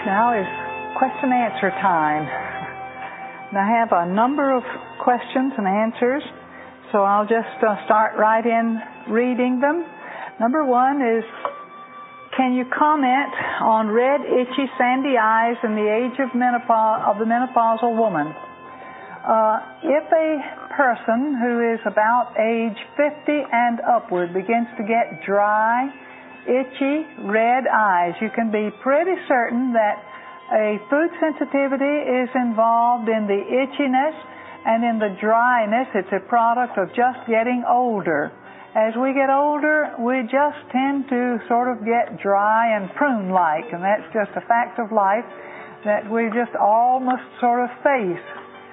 Now is question answer time. And I have a number of questions and answers, so I'll just start right in reading them. Number one is, can you comment on red, itchy, sandy eyes in the age of the menopausal woman? If a person who is about age 50 and upward begins to get dry, itchy, red eyes, you can be pretty certain that a food sensitivity is involved in the itchiness and in the dryness. It's a product of just getting older. As we get older, we just tend to sort of get dry and prune-like, and that's just a fact of life that we just all must sort of face.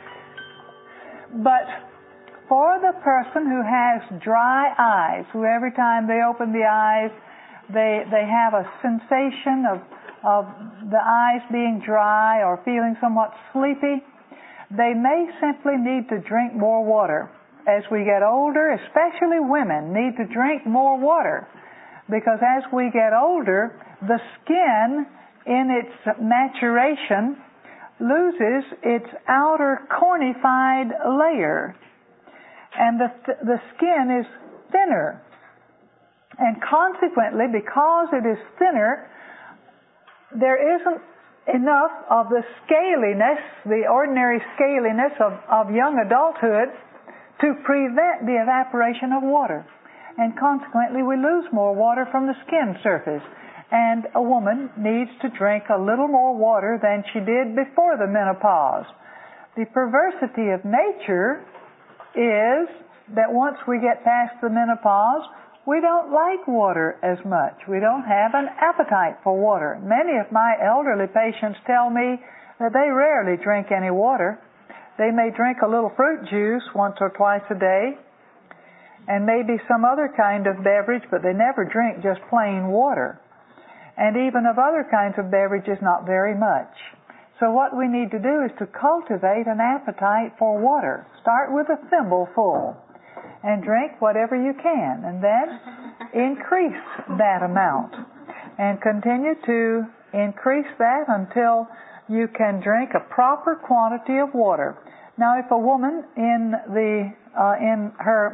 But for the person who has dry eyes, who every time they open the eyes, they have a sensation of the eyes being dry or feeling somewhat sleepy, they may simply need to drink more water. As we get older, especially women need to drink more water, because as we get older, the skin in its maturation loses its outer cornified layer, and the skin is thinner. And consequently, because it is thinner, there isn't enough of the scaliness, the ordinary scaliness of young adulthood to prevent the evaporation of water. And consequently, we lose more water from the skin surface. And a woman needs to drink a little more water than she did before the menopause. The perversity of nature is that once we get past the menopause, we don't like water as much. We don't have an appetite for water. Many of my elderly patients tell me that they rarely drink any water. They may drink a little fruit juice once or twice a day, and maybe some other kind of beverage, but they never drink just plain water. And even of other kinds of beverages, not very much. So what we need to do is to cultivate an appetite for water. Start with a thimbleful and drink whatever you can, and then increase that amount. And continue to increase that until you can drink a proper quantity of water. Now, if a woman in her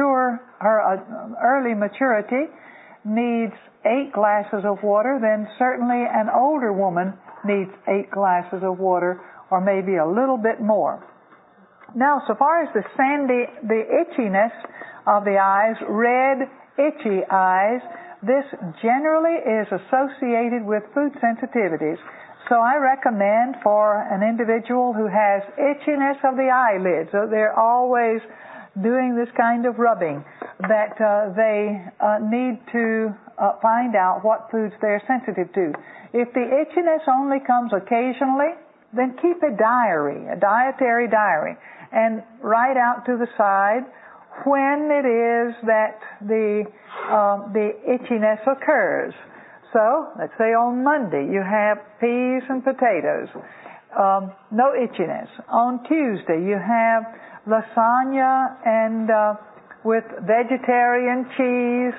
early maturity needs 8 glasses of water, then certainly an older woman needs 8 glasses of water, or maybe a little bit more. Now, so far as the itchiness of the eyes, red, itchy eyes, this generally is associated with food sensitivities. So I recommend for an individual who has itchiness of the eyelids, so they're always doing this kind of rubbing, that they need to find out what foods they're sensitive to. If the itchiness only comes occasionally, then keep a diary, a dietary diary, and write out to the side when it is that the itchiness occurs. So, let's say on Monday you have peas and potatoes, no itchiness. On Tuesday you have lasagna and with vegetarian cheese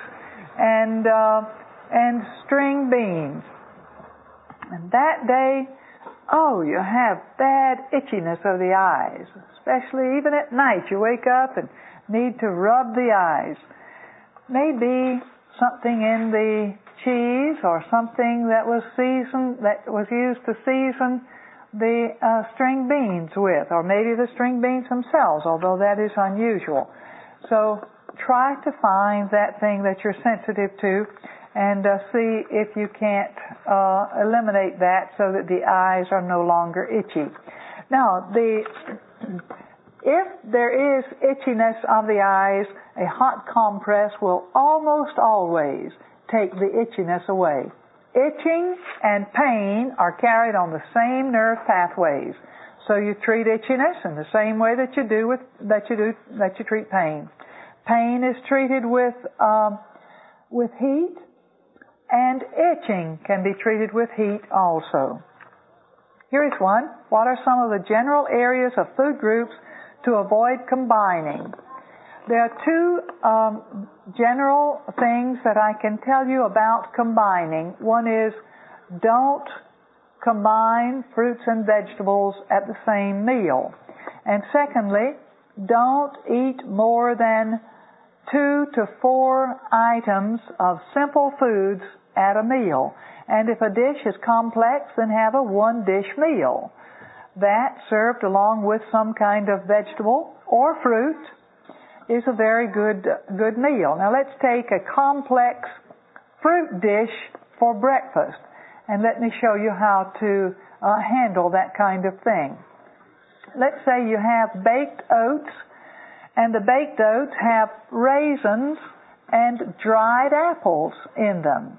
and string beans. And that day, you have bad itchiness of the eyes, especially even at night. You wake up and need to rub the eyes. Maybe something in the cheese or something that was used to season the string beans with, or maybe the string beans themselves, although that is unusual. So try to find that thing that you're sensitive to and see if you can't eliminate that so that the eyes are no longer itchy. Now, if there is itchiness of the eyes, a hot compress will almost always take the itchiness away. Itching and pain are carried on the same nerve pathways. So you treat itchiness in the same way that you treat pain. Pain is treated with heat, and itching can be treated with heat also. Here is one. What are some of the general areas of food groups to avoid combining? There are 2 general things that I can tell you about combining. One is, don't combine fruits and vegetables at the same meal. And secondly, don't eat more than 2 to 4 items of simple foods at a meal. And if a dish is complex, then have a one-dish meal. That, served along with some kind of vegetable or fruit, is a very good meal. Now let's take a complex fruit dish for breakfast, and let me show you how to handle that kind of thing. Let's say you have baked oats, and the baked oats have raisins and dried apples in them.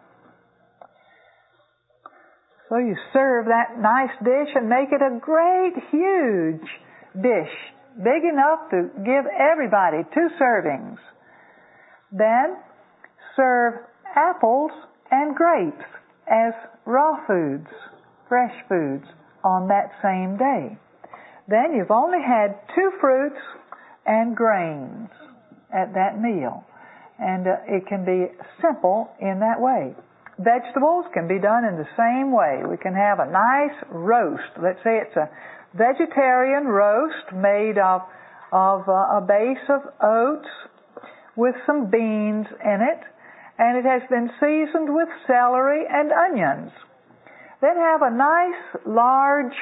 So you serve that nice dish and make it a great, huge dish, big enough to give everybody 2 servings. Then serve apples and grapes as raw foods, fresh foods, on that same day. Then you've only had 2 fruits and grains at that meal. And it can be simple in that way. Vegetables can be done in the same way. We can have a nice roast. Let's say it's a vegetarian roast made of a base of oats with some beans in it, and it has been seasoned with celery and onions. Then have a nice large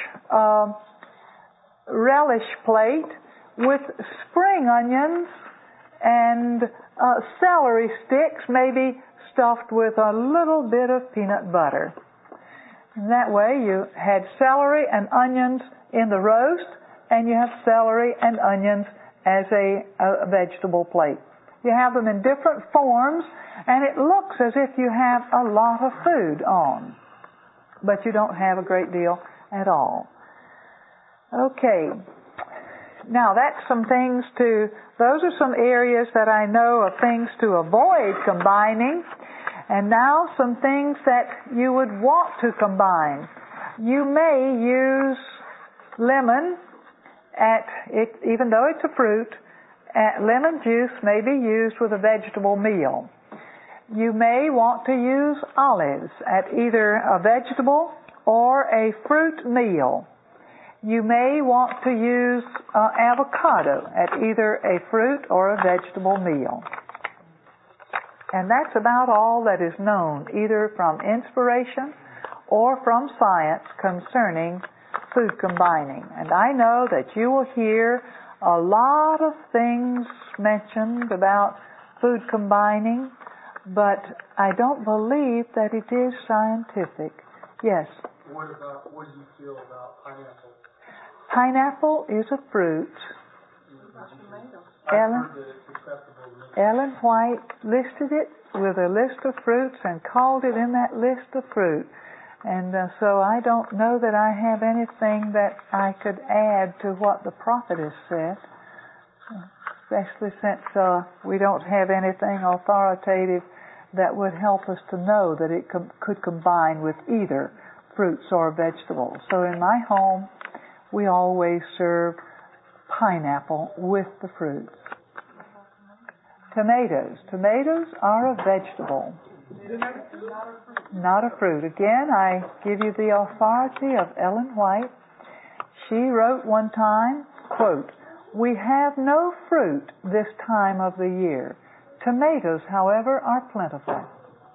relish plate with spring onions and celery sticks, maybe stuffed with a little bit of peanut butter. And that way you had celery and onions in the roast, and you have celery and onions as a vegetable plate. You have them in different forms, and it looks as if you have a lot of food on, but you don't have a great deal at all. Okay. Now those are some areas that I know of things to avoid combining. And now some things that you would want to combine. You may use lemon even though it's a fruit, lemon juice may be used with a vegetable meal. You may want to use olives at either a vegetable or a fruit meal. You may want to use avocado at either a fruit or a vegetable meal. And that's about all that is known, either from inspiration or from science, concerning food combining. And I know that you will hear a lot of things mentioned about food combining, but I don't believe that it is scientific. Yes? What do you feel about pineapple? Pineapple is a fruit. Ellen White listed it with a list of fruits and called it in that list of fruit. And so I don't know that I have anything that I could add to what the prophetess said, especially since we don't have anything authoritative that would help us to know that it could combine with either fruits or vegetables. So in my home, we always serve pineapple with the fruits. Tomatoes. Tomatoes are a vegetable, not a fruit. Again, I give you the authority of Ellen White. She wrote one time, quote, "We have no fruit this time of the year. Tomatoes, however, are plentiful."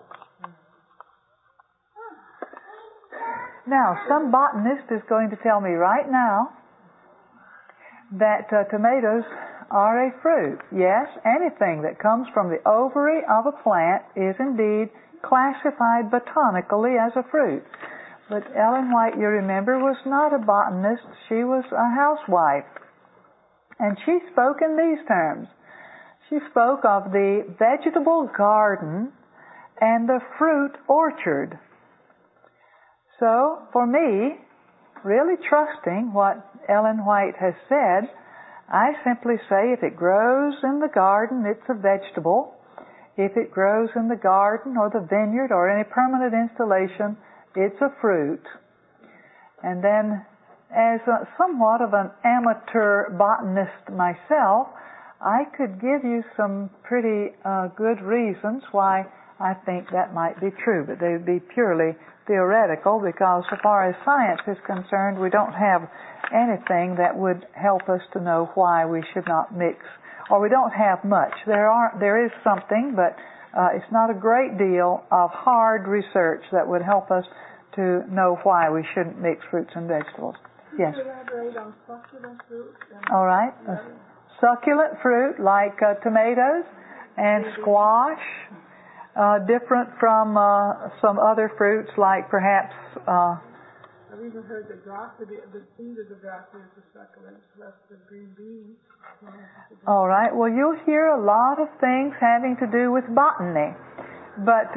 Now, some botanist is going to tell me right now that tomatoes are a fruit. Yes, anything that comes from the ovary of a plant is indeed classified botanically as a fruit. But Ellen White, you remember, was not a botanist. She was a housewife. And she spoke in these terms. She spoke of the vegetable garden and the fruit orchard. So, for me, really trusting what Ellen White has said, I simply say if it grows in the garden, it's a vegetable. If it grows in the garden or the vineyard or any permanent installation, it's a fruit. And then, as somewhat of an amateur botanist myself, I could give you some pretty good reasons why I think that might be true, but they would be purely theoretical, because so far as science is concerned, we don't have anything that would help us to know why we should not mix, or we don't have much. There is something, but it's not a great deal of hard research that would help us to know why we shouldn't mix fruits and vegetables. Yes. Elaborate on succulent fruit. All right. Succulent fruit like tomatoes and squash, different from some other fruits like perhaps. I've even heard that broccoli, the seed of the broccoli is a succulent, plus the green beans. All right. Well, you'll hear a lot of things having to do with botany, but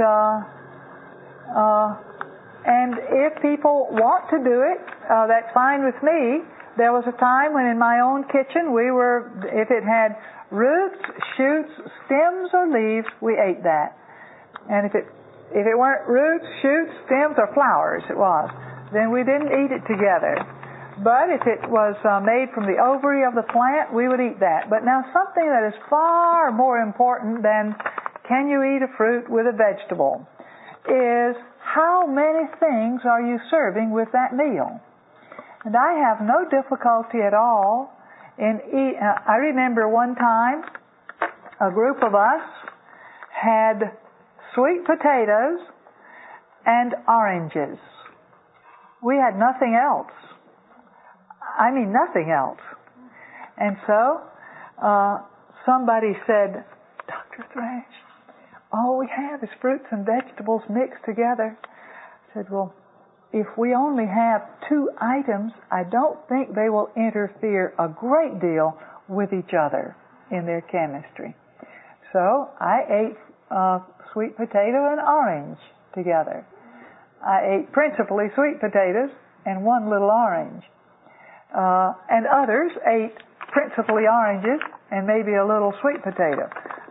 and if people want to do it, that's fine with me. There was a time when in my own kitchen if it had roots, shoots, stems, or leaves, we ate that. And if it weren't roots, shoots, stems, or flowers, then we didn't eat it together. But if it was made from the ovary of the plant, we would eat that. But now something that is far more important than can you eat a fruit with a vegetable is how many things are you serving with that meal? And I have no difficulty at all in I remember one time a group of us had sweet potatoes and oranges. We had nothing else. I mean nothing else. And so somebody said, Dr. Thrash, all we have is fruits and vegetables mixed together. I said, well, if we only have 2 items, I don't think they will interfere a great deal with each other in their chemistry. So I ate sweet potato and orange together. I ate principally sweet potatoes and 1 little orange. And others ate principally oranges and maybe a little sweet potato.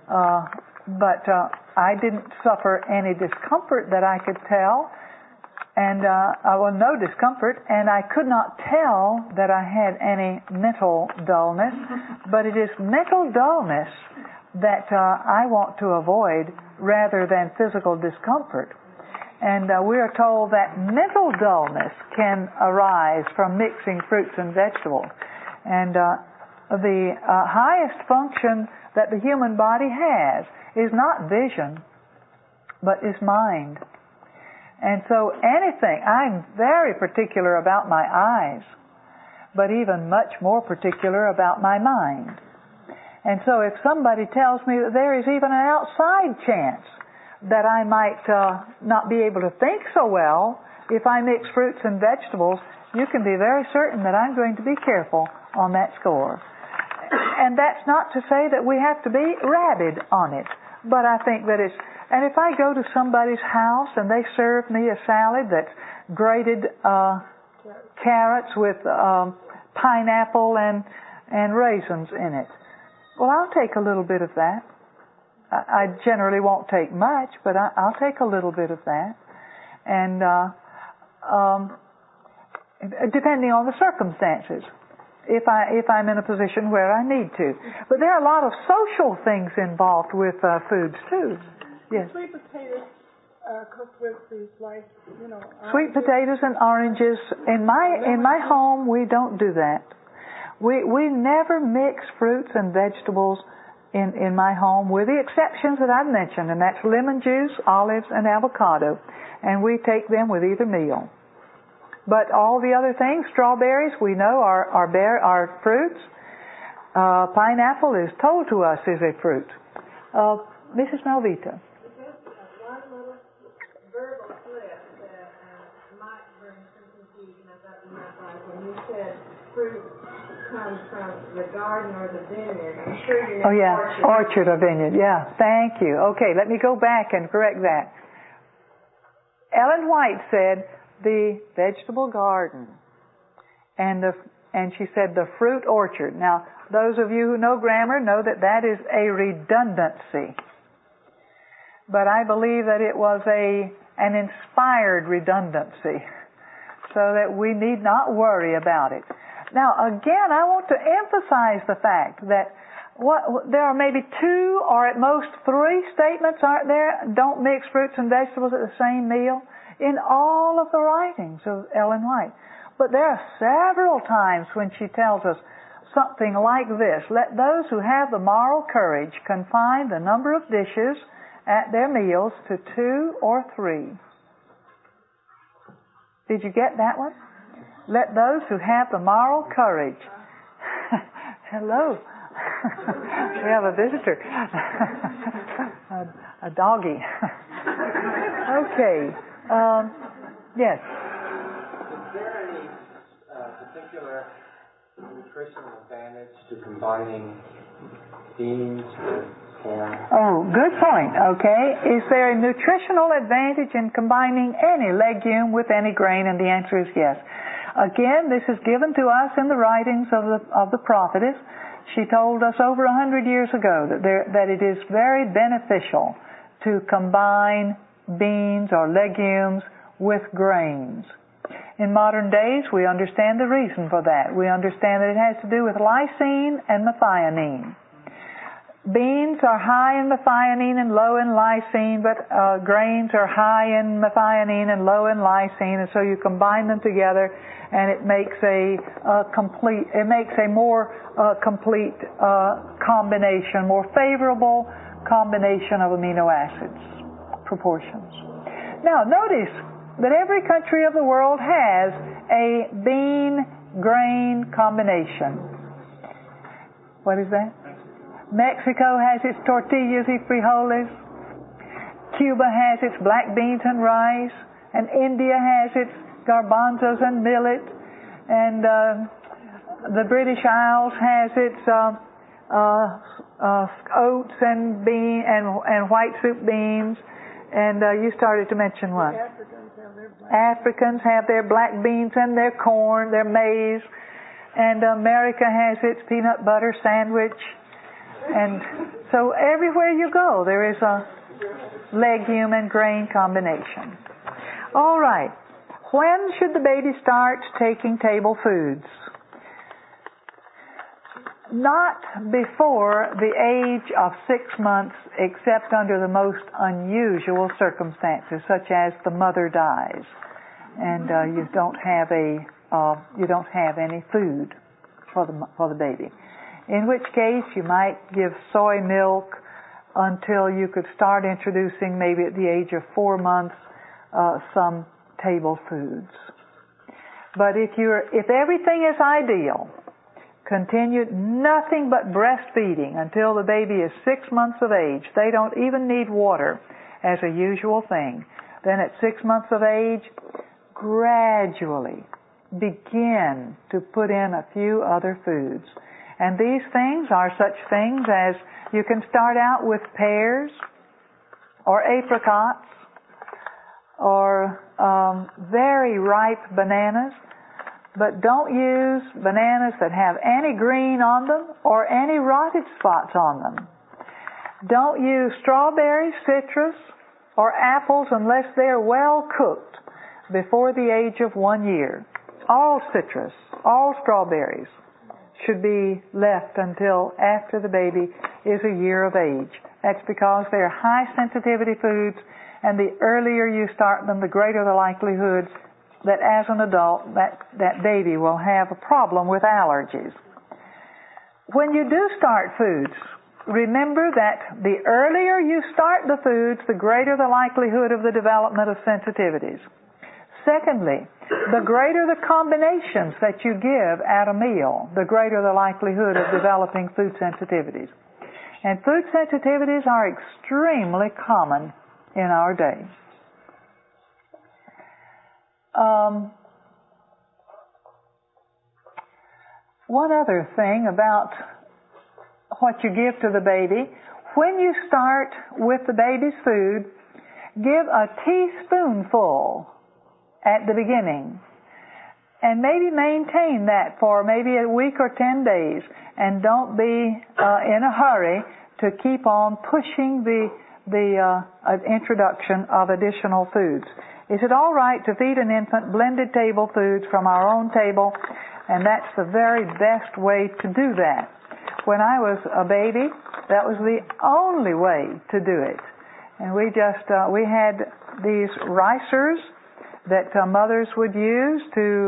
But I didn't suffer any discomfort that I could tell, and no discomfort, and I could not tell that I had any mental dullness, but it is mental dullness that I want to avoid rather than physical discomfort. And we are told that mental dullness can arise from mixing fruits and vegetables. And the highest function that the human body has is not vision, but is mind. And so I'm very particular about my eyes, but even much more particular about my mind. And so if somebody tells me that there is even an outside chance that I might not be able to think so well if I mix fruits and vegetables, you can be very certain that I'm going to be careful on that score. And that's not to say that we have to be rabid on it, but I think that and if I go to somebody's house and they serve me a salad that's grated carrots with pineapple and raisins in it, well, I'll take a little bit of that. I generally won't take much, but I'll take a little bit of that. And depending on the circumstances, if I'm in a position where I need to. But there are a lot of social things involved with foods too. Yes. Sweet potatoes cooked with these sweet potatoes and oranges. In my home, we don't do that. We never mix fruits and vegetables in my home, with the exceptions that I've mentioned, and that's lemon juice, olives, and avocado. And we take them with either meal. But all the other things, strawberries, we know are fruits. Pineapple is told to us is a fruit. Mrs. Malvita. One little verbal slip that might bring some confusion about you when you said fruit comes from the garden or the vineyard. I'm sure you meant orchard or vineyard. Yeah, thank you. Okay, let me go back and correct that. Ellen White said the vegetable garden, and she said the fruit orchard. Now, those of you who know grammar know that is a redundancy. But I believe that it was an inspired redundancy, so that we need not worry about it. Now, again, I want to emphasize the fact that There are maybe 2 or at most 3 statements, aren't there? Don't mix fruits and vegetables at the same meal in all of the writings of Ellen White. But there are several times when she tells us something like this: let those who have the moral courage confine the number of dishes at their meals to 2 or 3. Did you get that one? Let those who have the moral courage. Hello. We have a visitor. a doggy. Okay. Yes. Is there any particular nutritional advantage to combining beans with corn? Oh, good point. Okay. Is there a nutritional advantage in combining any legume with any grain? And the answer is yes. Again, this is given to us in the writings of the prophetess. She told us over 100 years ago that it is very beneficial to combine beans or legumes with grains. In modern days, we understand the reason for that. We understand that it has to do with lysine and methionine. Beans are high in methionine and low in lysine, but grains are high in methionine and low in lysine, and so you combine them together, and it makes a more complete combination, more favorable combination of amino acids proportions. Now, notice that every country of the world has a bean-grain combination. What is that? Mexico has its tortillas y frijoles. Cuba has its black beans and rice. And India has its garbanzos and millet. And the British Isles has its oats and white soup beans. And you started to mention what? Africans have their black beans and their corn, their maize. And America has its peanut butter sandwich. And so everywhere you go, there is a legume and grain combination. All right. When should the baby start taking table foods? Not before the age of 6 months, except under the most unusual circumstances, such as the mother dies, and you don't have any food for the baby. In which case, you might give soy milk until you could start introducing, maybe at the age of 4 months, some table foods. But if everything is ideal, continue nothing but breastfeeding until the baby is 6 months of age. They don't even need water as a usual thing. Then at 6 months of age, gradually begin to put in a few other foods. And these things are such things as you can start out with pears or apricots or very ripe bananas, but don't use bananas that have any green on them or any rotted spots on them. Don't use strawberries, citrus, or apples unless they're well cooked before the age of 1 year. All citrus, all strawberries should be left until after the baby is a year of age. That's because they're high sensitivity foods, and the earlier you start them, the greater the likelihood that as an adult that baby will have a problem with allergies. When you do start foods, remember that the earlier you start the foods, the greater the likelihood of the development of sensitivities. Secondly, the greater the combinations that you give at a meal, the greater the likelihood of developing food sensitivities. And food sensitivities are extremely common in our day. One other thing about what you give to the baby, when you start with the baby's food, give a teaspoonful at the beginning, and maybe maintain that for maybe a week or 10 days, and don't be in a hurry to keep on pushing the introduction of additional foods. Is it all right to feed an infant blended table foods from our own table? And that's the very best way to do that. when I was a baby, that was the only way to do it. And we had these ricers that mothers would use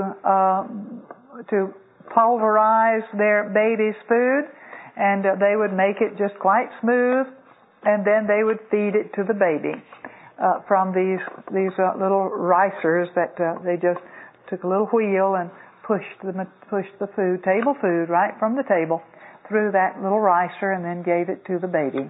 to pulverize their baby's food, and they would make it just quite smooth, and then they would feed it to the baby from these little ricers that they just took a little wheel and pushed the food, table food, right from the table through that little ricer, and then gave it to the baby.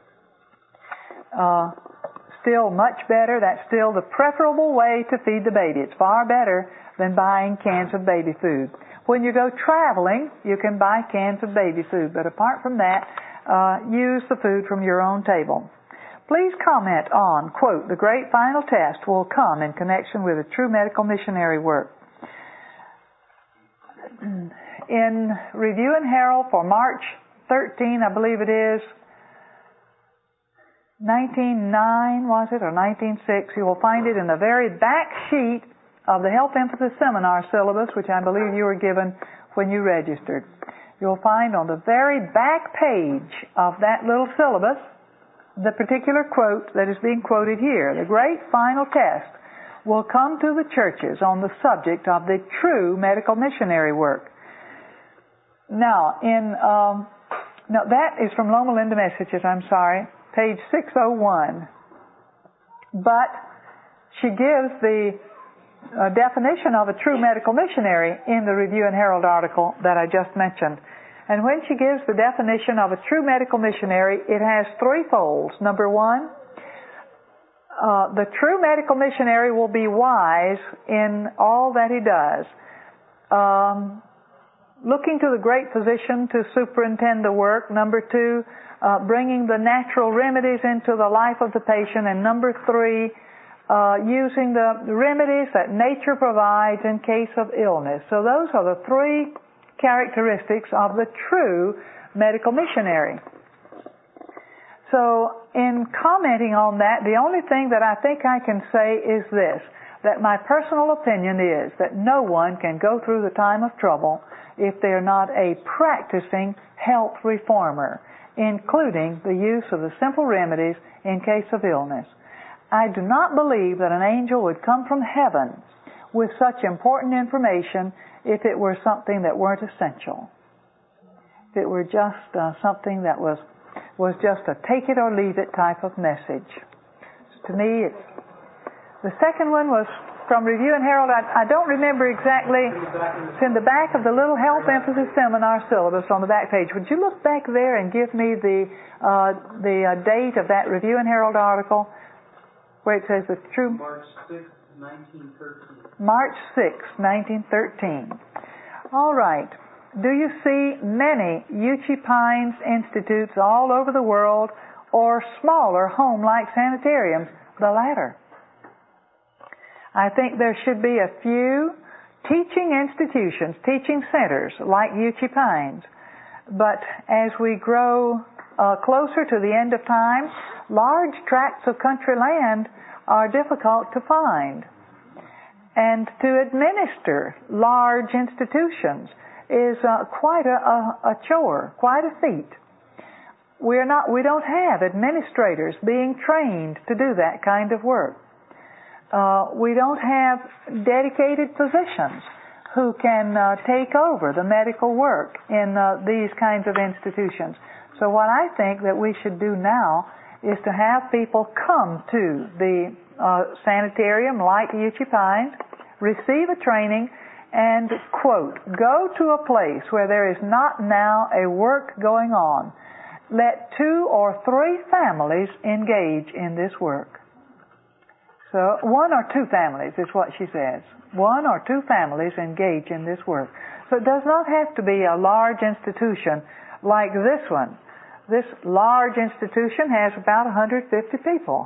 Still much better. That's still the preferable way to feed the baby. It's far better than buying cans of baby food. When you go traveling, you can buy cans of baby food, but apart from that, use the food from your own table. Please comment on, quote, "The great final test will come in connection with a true medical missionary work." In Review and Herald for March 13, I believe it is, 1909, was it, or 1906, you will find it in the very back sheet of the Health Emphasis Seminar syllabus, which I believe you were given when you registered. You'll find on the very back page of that little syllabus the particular quote that is being quoted here. The great final test will come to the churches on the subject of the true medical missionary work. Now, that is from Loma Linda Messages, I'm sorry, page 601. But she gives the definition of a true medical missionary in the Review and Herald article that I just mentioned. And when she gives the definition of a true medical missionary, it has three folds. Number one, the true medical missionary will be wise in all that he does, looking to the great physician to superintend the work. Number two, bringing the natural remedies into the life of the patient. And number three, using the remedies that nature provides in case of illness. So those are the three characteristics of the true medical missionary. So in commenting on that, the only thing that I think I can say is this, that my personal opinion is that no one can go through the time of trouble if they're not a practicing health reformer, including the use of the simple remedies in case of illness. I do not believe that an angel would come from heaven with such important information if it were something that weren't essential. If it were just something that was just a take it or leave it type of message. To me, the second one was from Review and Herald. I don't remember exactly. It's in the back of the little Health Emphasis Seminar syllabus on the back page. Would you look back there and give me the date of that Review and Herald article where it says the true... March 6, 1913. March 6, 1913. All right. Do you see many Uchee Pines institutes all over the world or smaller home-like sanitariums? The latter. I think there should be a few teaching institutions, teaching centers like Uchee Pines. But as we grow closer to the end of time, large tracts of country land are difficult to find. And to administer large institutions is quite a chore, quite a feat. We don't have administrators being trained to do that kind of work. We don't have dedicated physicians who can take over the medical work in these kinds of institutions. So what I think that we should do now is to have people come to the sanitarium like Uchee Pines, receive a training, and, quote, go to a place where there is not now a work going on. Let 2 or 3 families engage in this work. So 1 or 2 families is what she says. 1 or 2 families engage in this work. So it does not have to be a large institution like this one. This large institution has about 150 people.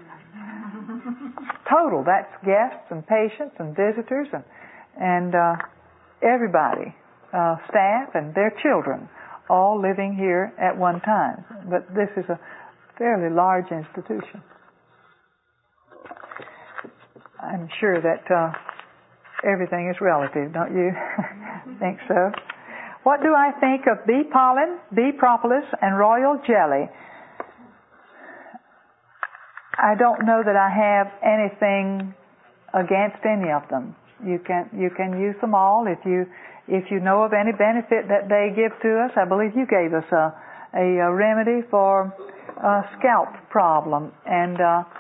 Total, that's guests and patients and visitors and everybody, staff and their children, all living here at one time. But this is a fairly large institution. I'm sure that everything is relative, don't you? Think so? What do I think of bee pollen, bee propolis, and royal jelly? I don't know that I have anything against any of them. You can use them all if you know of any benefit that they give to us. I believe you gave us a remedy for a scalp problem, and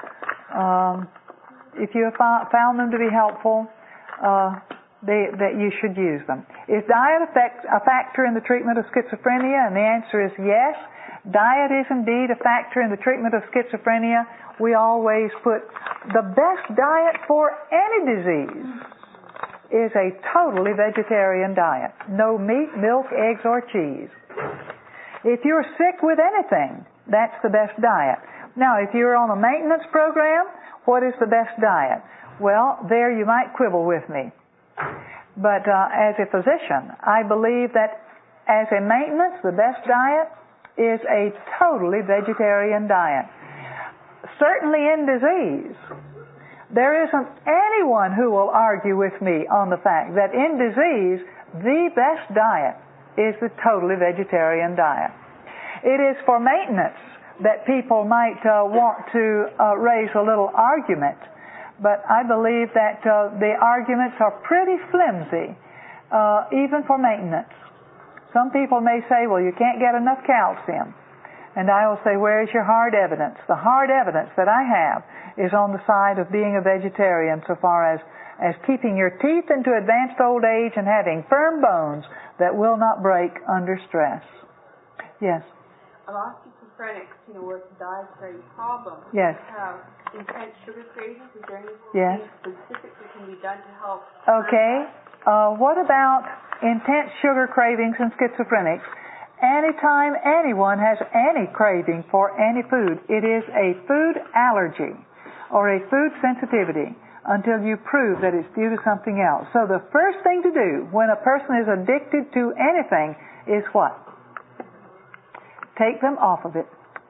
if you have found them to be helpful, that you should use them. Is diet a factor in the treatment of schizophrenia? And the answer is yes. Diet is indeed a factor in the treatment of schizophrenia. We always put the best diet for any disease is a totally vegetarian diet. No meat, milk, eggs, or cheese. If you're sick with anything, that's the best diet. Now, if you're on a maintenance program, what is the best diet? Well, there you might quibble with me. But as a physician, I believe that as a maintenance, the best diet is a totally vegetarian diet. Certainly in disease, there isn't anyone who will argue with me on the fact that in disease, the best diet is the totally vegetarian diet. It is for maintenance that people might want to raise a little argument, but I believe that the arguments are pretty flimsy, even for maintenance. Some people may say, well, you can't get enough calcium. And I will say, where is your hard evidence? The hard evidence that I have is on the side of being a vegetarian so far as keeping your teeth into advanced old age and having firm bones that will not break under stress. Yes? A lot of schizophrenics, with dietary problems, yes. have intense sugar cravings. Is there anything yes. specific that can be done to help? Okay. What about intense sugar cravings in schizophrenics? Anytime anyone has any craving for any food, it is a food allergy or a food sensitivity until you prove that it's due to something else. So the first thing to do when a person is addicted to anything is what? Take them off of it.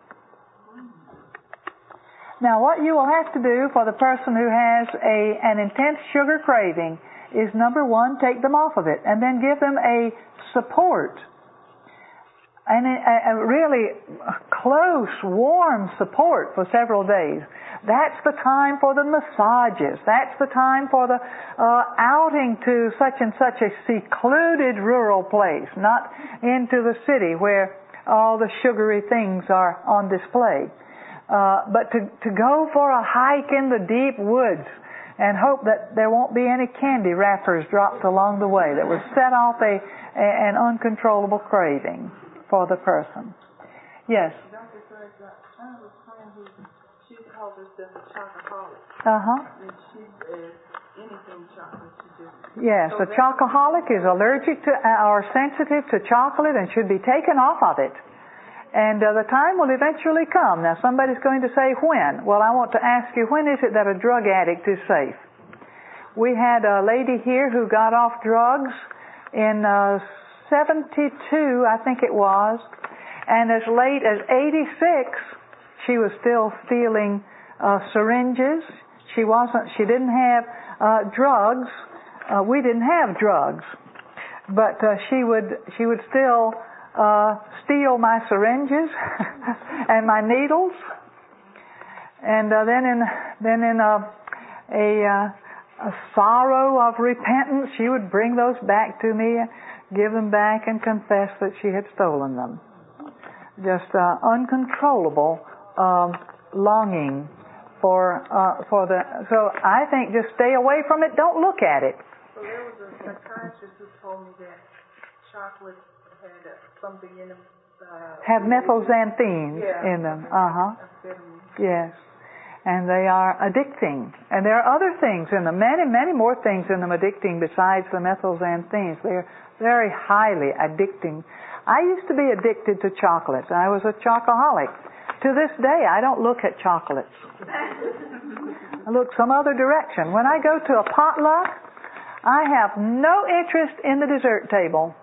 Now what you will have to do for the person who has an intense sugar craving is, number one, take them off of it and then give them a support. And a really close, warm support for several days. That's the time for the massages. That's the time for the outing to such and such a secluded rural place, not into the city where all the sugary things are on display. But to go for a hike in the deep woods and hope that there won't be any candy wrappers dropped along the way that would set off an uncontrollable craving for the person. Yes? Dr. Craig, I have a friend who, she calls herself a chocoholic. Uh-huh. And she is anything chocolate, she just... Yes, a chocoholic is allergic to or sensitive to chocolate and should be taken off of it. And the time will eventually come. Now somebody's going to say, when? Well, I want to ask you, when is it that a drug addict is safe? We had a lady here who got off drugs in 72, I think it was, and as late as 86, she was still stealing syringes. She didn't have drugs. We didn't have drugs, but she would still steal my syringes and my needles, and then in a sorrow of repentance, she would bring those back to me, give them back, and confess that she had stolen them. Just uncontrollable longing for the. So I think just stay away from it. Don't look at it. So there was a psychiatrist who told me that chocolate had something in them. Have methylxanthines in them. Yes. And they are addicting. And there are other things in them, many, many more things in them addicting besides the methylxanthines. They're very highly addicting. I used to be addicted to chocolates. I was a chocoholic. To this day, I don't look at chocolates. I look some other direction. When I go to a potluck, I have no interest in the dessert table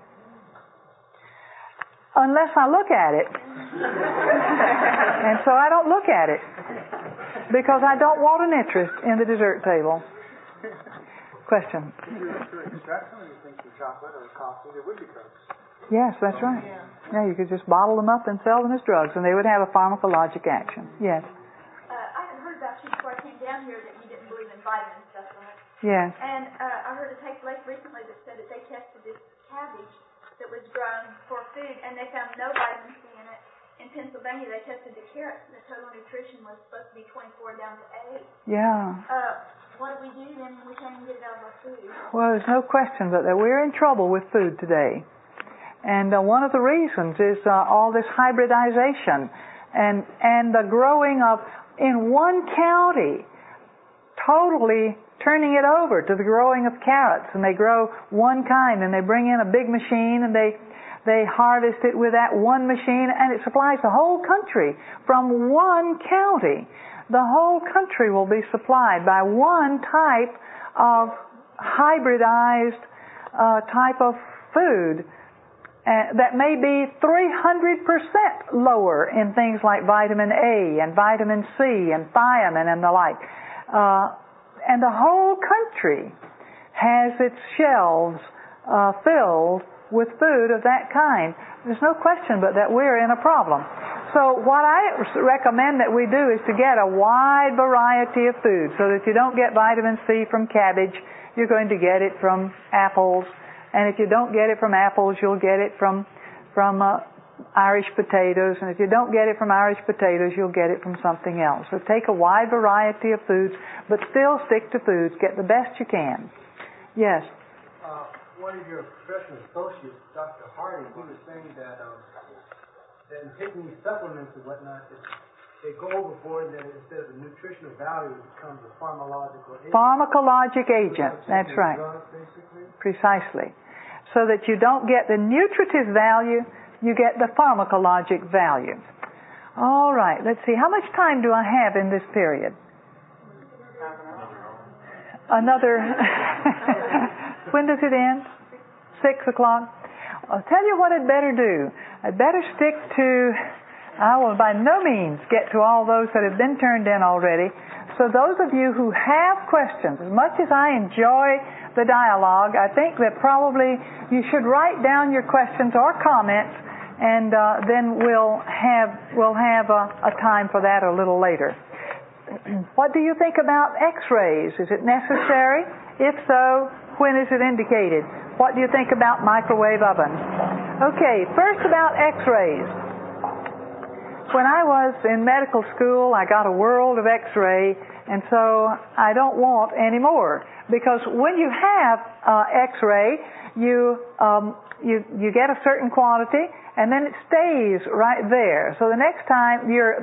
unless I look at it. And so I don't look at it because I don't want an interest in the dessert table. Question? If you were to extract some of these things from chocolate or coffee, there would be drugs. Yes, that's right. Yeah, you could just bottle them up and sell them as drugs, and they would have a pharmacologic action. Yes. I had heard about you before I came down here that you didn't believe in vitamin supplements. Yes. And I heard a take place recently that said that they tested this cabbage that was grown for food, and they found no vitamin C in it. In Pennsylvania, they tested the carrots, and the total nutrition was supposed to be 24 down to 8. Yeah. What do we do then when we can't get it out of our food? Well, there's no question but that we're in trouble with food today. And one of the reasons is all this hybridization and the growing of, in one county, totally turning it over to the growing of carrots. And they grow one kind, and they bring in a big machine, and they harvest it with that one machine, and it supplies the whole country from one county. The whole country will be supplied by one type of hybridized type of food that may be 300% lower in things like vitamin A and vitamin C and thiamine and the like. And the whole country has its shelves filled with food of that kind. There's no question but that we're in a problem. So what I recommend that we do is to get a wide variety of food so that you don't get vitamin C from cabbage, you're going to get it from apples. And if you don't get it from apples, you'll get it from Irish potatoes. And if you don't get it from Irish potatoes, you'll get it from something else. So take a wide variety of foods, but still stick to foods. Get the best you can. Yes? One of your professional associates, Dr. Harding, he was saying that in taking these supplements and whatnot, they go overboard, and that instead of a nutritional value, it becomes a pharmacological agent. Pharmacologic agent, that's right. Drugs, basically. Precisely. So that you don't get the nutritive value, you get the pharmacologic value. All right, let's see. How much time do I have in this period? Another. When does it end? 6 o'clock? I'll tell you what I'd better do. I'd better stick to... I will by no means get to all those that have been turned in already. So those of you who have questions, as much as I enjoy the dialogue, I think that probably you should write down your questions or comments, and then we'll have a time for that a little later. What do you think about X-rays? Is it necessary? If so, when is it indicated? What do you think about microwave ovens? Okay, first about X-rays. When I was in medical school, I got a world of X-ray, and so I don't want any more. Because when you have X-ray, you get a certain quantity, and then it stays right there. So the next time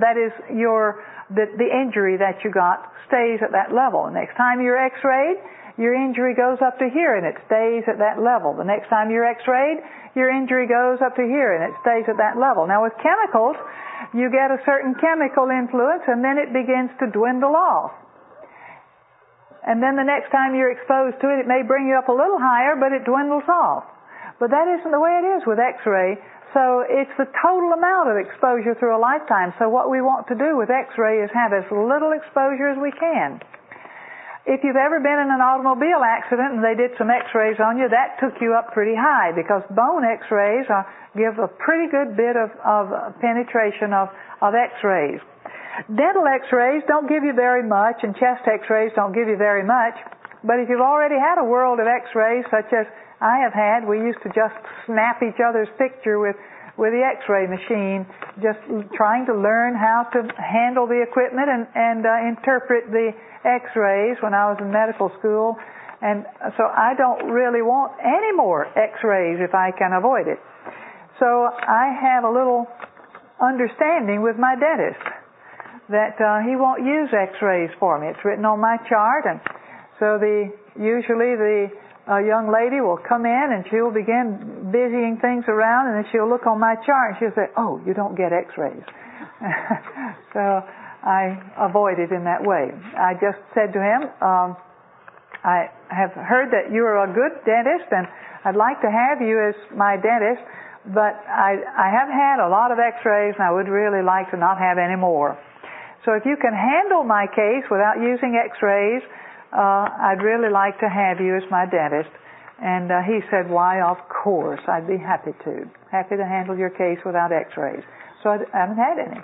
the injury that you got stays at that level. Next time you're X-rayed, your injury goes up to here and it stays at that level. The next time you're X-rayed, your injury goes up to here and it stays at that level. Now with chemicals, you get a certain chemical influence and then it begins to dwindle off. And then the next time you're exposed to it, it may bring you up a little higher, but it dwindles off. But that isn't the way it is with X-ray. So it's the total amount of exposure through a lifetime. So what we want to do with X-ray is have as little exposure as we can. If you've ever been in an automobile accident and they did some X-rays on you, that took you up pretty high because bone X-rays give a pretty good bit of penetration of X-rays. Dental X-rays don't give you very much, and chest X-rays don't give you very much. But if you've already had a world of X-rays, such as I have had, we used to just snap each other's picture with the X-ray machine, just trying to learn how to handle the equipment and interpret the X-rays when I was in medical school. And so I don't really want any more X-rays if I can avoid it. So I have a little understanding with my dentist that he won't use X-rays for me. It's written on my chart, and so usually the young lady will come in and she'll begin busying things around, and then she'll look on my chart and she'll say, "Oh, you don't get X-rays." So I avoid it in that way. I just said to him, I have heard that you are a good dentist and I'd like to have you as my dentist, but I have had a lot of X-rays and I would really like to not have any more. So if you can handle my case without using X-rays, I'd really like to have you as my dentist. And he said, why, of course, I'd be happy to. Happy to handle your case without x-rays. So I haven't had any.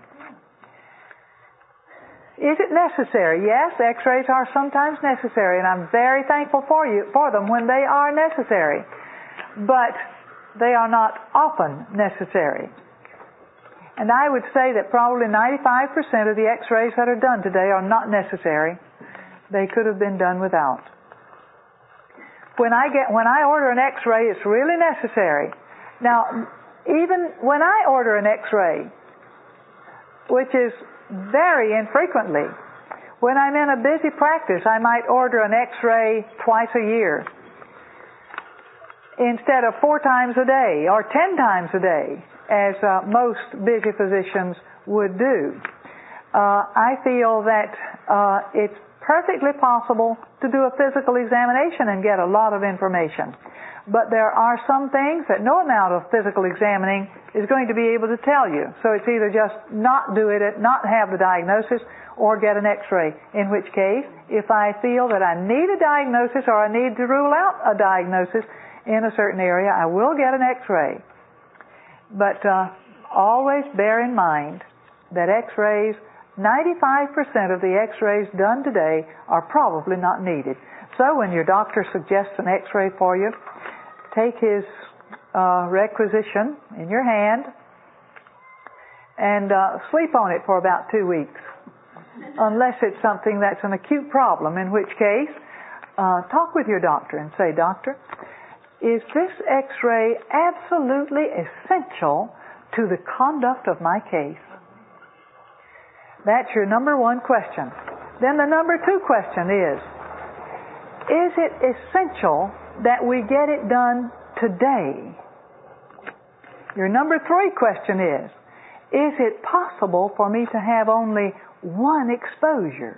Is it necessary? Yes, x-rays are sometimes necessary, and I'm very thankful for them when they are necessary. But they are not often necessary. And I would say that probably 95% of the x-rays that are done today are not necessary. They could have been done without. When I order an x-ray, it's really necessary. Now, even when I order an x-ray, which is very infrequently, when I'm in a busy practice, I might order an x-ray twice a year instead of 4 times a day or 10 times a day, as most busy physicians would do. I feel that it's perfectly possible to do a physical examination and get a lot of information. But there are some things that no amount of physical examining is going to be able to tell you. So it's either just not do it, not have the diagnosis, or get an x-ray. In which case, if I feel that I need a diagnosis or I need to rule out a diagnosis in a certain area, I will get an x-ray. But always bear in mind that x-rays, 95% of the x-rays done today are probably not needed. So when your doctor suggests an x-ray for you, take his requisition in your hand and sleep on it for about 2 weeks. Unless it's something that's an acute problem, in which case, talk with your doctor and say, Doctor, is this x-ray absolutely essential to the conduct of my case? That's your number 1 question. Then the number 2 question is it essential that we get it done today? Your number 3 question is it possible for me to have only 1 exposure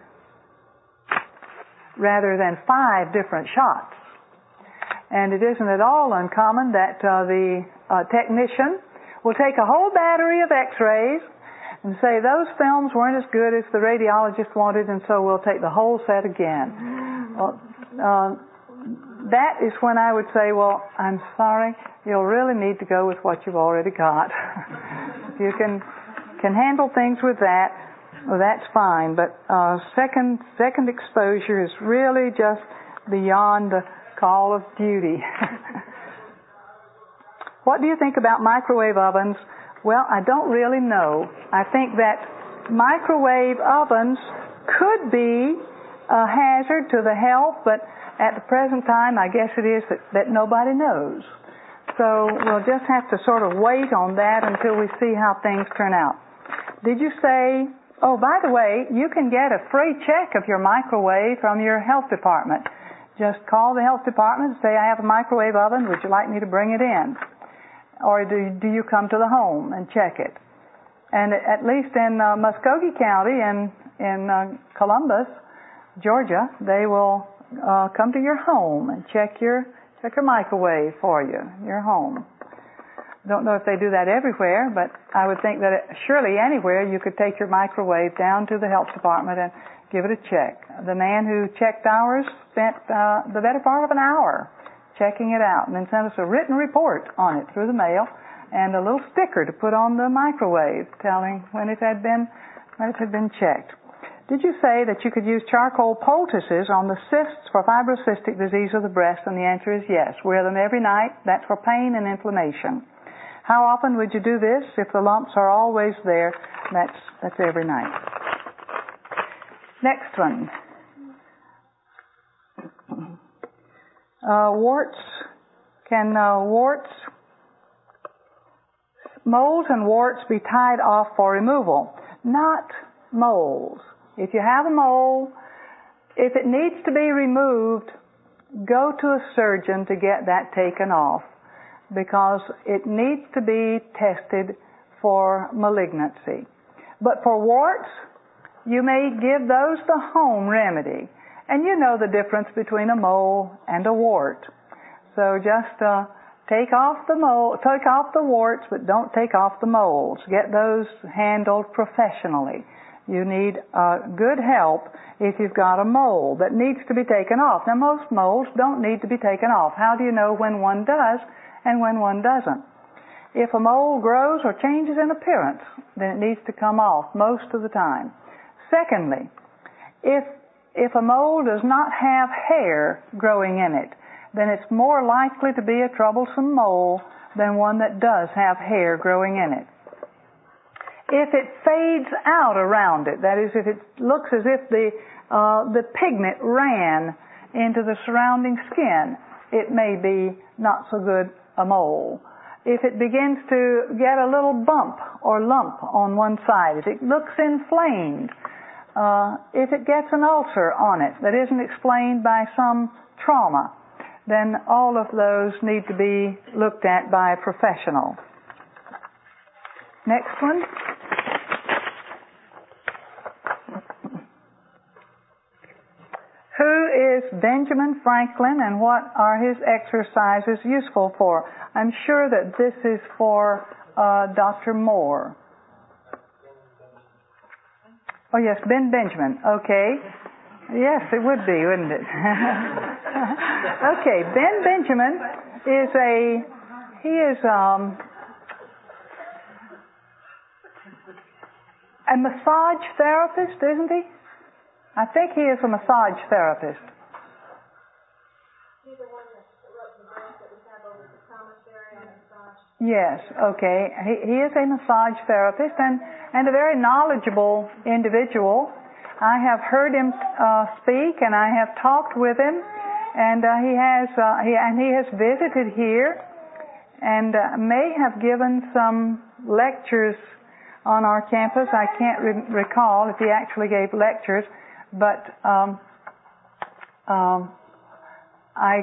rather than 5 different shots? And it isn't at all uncommon that the technician will take a whole battery of x-rays and say those films weren't as good as the radiologist wanted, and so we'll take the whole set again. Well, that is when I would say, well, I'm sorry, you'll really need to go with what you've already got. If you can handle things with that, well, that's fine. But second exposure is really just beyond the call of duty. What do you think about microwave ovens? Well, I don't really know. I think that microwave ovens could be a hazard to the health, but at the present time, I guess it is that nobody knows. So we'll just have to sort of wait on that until we see how things turn out. Did you say, oh, by the way, you can get a free check of your microwave from your health department. Just call the health department and say, I have a microwave oven, would you like me to bring it in? Or do you come to the home and check it? And at least in Muskogee County and in Columbus, Georgia, they will come to your home and check your microwave for you, your home. Don't know if they do that everywhere, but I would think that surely anywhere you could take your microwave down to the health department and give it a check. The man who checked ours spent the better part of an hour checking it out and then sent us a written report on it through the mail and a little sticker to put on the microwave telling when it had been checked. Did you say that you could use charcoal poultices on the cysts for fibrocystic disease of the breast? And the answer is yes. Wear them every night. That's for pain and inflammation. How often would you do this? If the lumps are always there, that's every night. Next one. Moles and warts be tied off for removal? Not moles. If you have a mole, if it needs to be removed, go to a surgeon to get that taken off, because it needs to be tested for malignancy. But for warts, you may give those the home remedy. And you know the difference between a mole and a wart. So just take off the warts, but don't take off the moles. Get those handled professionally. You need good help if you've got a mole that needs to be taken off. Now, most moles don't need to be taken off. How do you know when one does and when one doesn't? If a mole grows or changes in appearance, then it needs to come off most of the time. Secondly, if a mole does not have hair growing in it, then it's more likely to be a troublesome mole than one that does have hair growing in it. If it fades out around it, that is, if it looks as if the pigment ran into the surrounding skin, it may be not so good a mole. If it begins to get a little bump or lump on one side, if it looks inflamed, if it gets an ulcer on it that isn't explained by some trauma, then all of those need to be looked at by a professional. Next one. Who is Benjamin Franklin and what are his exercises useful for? I'm sure that this is for Dr. Moore. Oh yes, Ben Benjamin. Okay. Yes, it would be, wouldn't it? Okay, Ben Benjamin is a massage therapist, isn't he? I think he is a massage therapist. He's the one that wrote the book that we have over the commissary on massage. Yes, okay. He is a massage therapist and a very knowledgeable individual. I have heard him speak, and I have talked with him, and he has visited here, and may have given some lectures on our campus. I can't recall if he actually gave lectures, but I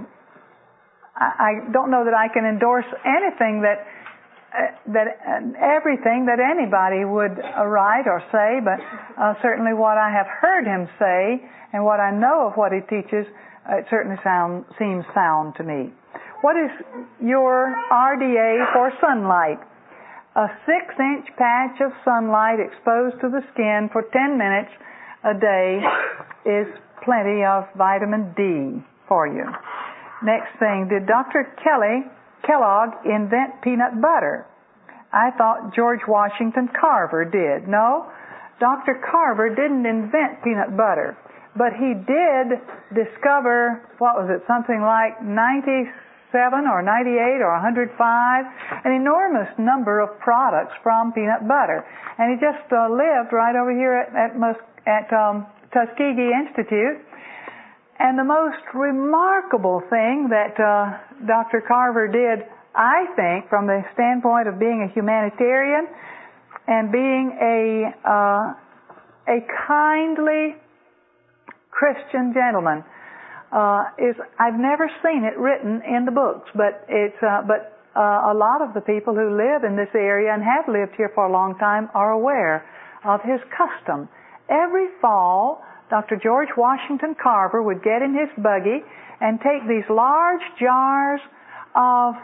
don't know that I can endorse anything that everything that anybody would write or say, but certainly what I have heard him say and what I know of what he teaches, it certainly seems sound to me. What is your RDA for sunlight? A 6-inch patch of sunlight exposed to the skin for 10 minutes a day is plenty of vitamin D for you. Next thing, did Dr. Kellogg invent peanut butter? I thought George Washington Carver did. No, Dr. Carver didn't invent peanut butter, but he did discover, something like 97 or 98 or 105, an enormous number of products from peanut butter. And he just lived right over here at Tuskegee Institute. And the most remarkable thing that Dr. Carver did, I think, from the standpoint of being a humanitarian and being a kindly Christian gentleman, is I've never seen it written in the books, but a lot of the people who live in this area and have lived here for a long time are aware of his custom. Every fall, Dr. George Washington Carver would get in his buggy and take these large jars of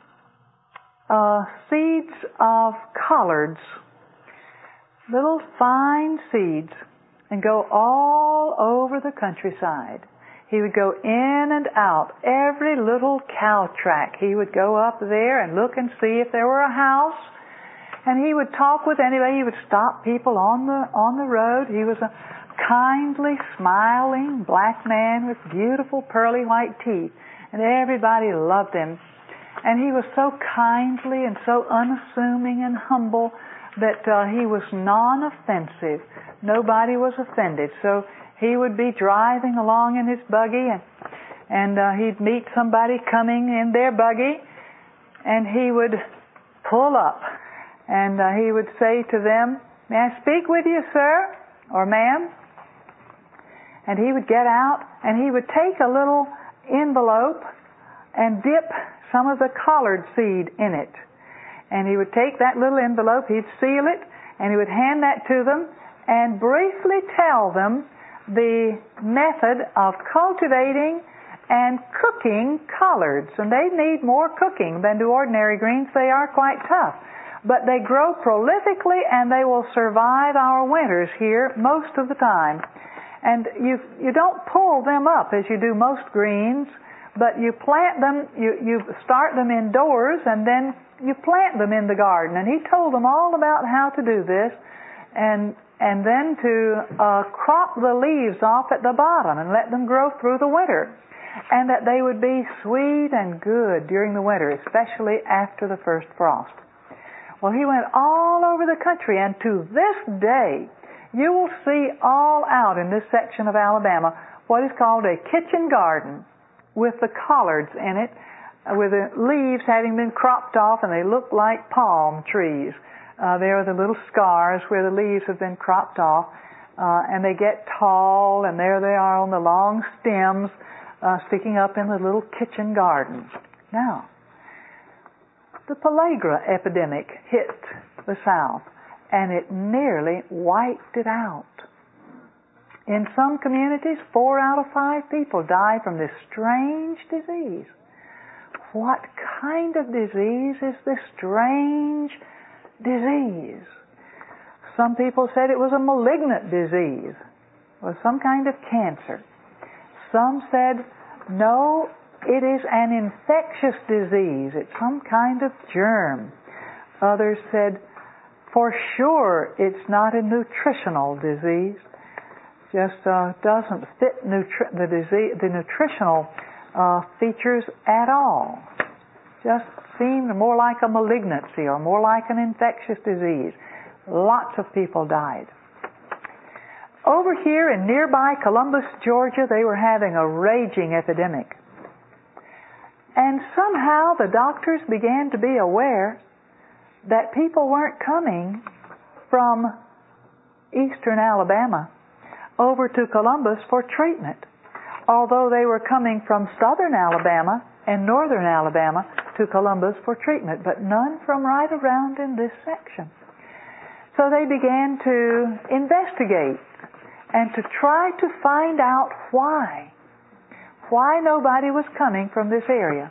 seeds of collards, little fine seeds, and go all over the countryside. He would go in and out, every little cow track. He would go up there and look and see if there were a house. And he would talk with anybody. He would stop people on the road. He was a kindly, smiling black man with beautiful pearly white teeth. And everybody loved him. And he was so kindly and so unassuming and humble that he was non-offensive. Nobody was offended. So he would be driving along in his buggy, and he'd meet somebody coming in their buggy, and he would pull up, and he would say to them, "May I speak with you, sir?" or "Ma'am?" And he would get out, and he would take a little envelope and dip some of the collard seed in it. And he would take that little envelope, he'd seal it, and he would hand that to them and briefly tell them the method of cultivating and cooking collards. And they need more cooking than do ordinary greens. They are quite tough. But they grow prolifically and they will survive our winters here most of the time. And you don't pull them up as you do most greens, but you plant them, you start them indoors and then you plant them in the garden. And he told them all about how to do this and then to crop the leaves off at the bottom and let them grow through the winter. And that they would be sweet and good during the winter, especially after the first frost. Well, he went all over the country, and to this day, you will see all out in this section of Alabama what is called a kitchen garden with the collards in it, with the leaves having been cropped off, and they look like palm trees. There are the little scars where the leaves have been cropped off, and they get tall, and there they are on the long stems sticking up in the little kitchen gardens. Now, the pellagra epidemic hit the South, and it nearly wiped it out. In some communities, 4 out of 5 people died from this strange disease. What kind of disease is this strange disease? Some people said it was a malignant disease, or some kind of cancer. Some said, no, it is an infectious disease. It's some kind of germ. Others said, for sure, it's not a nutritional disease. Just doesn't fit the nutritional features at all. Just seemed more like a malignancy or more like an infectious disease. Lots of people died. Over here in nearby Columbus, Georgia, they were having a raging epidemic. And somehow the doctors began to be aware that people weren't coming from eastern Alabama over to Columbus for treatment, although they were coming from southern Alabama and northern Alabama to Columbus for treatment, but none from right around in this section. So they began to investigate and to try to find out why nobody was coming from this area.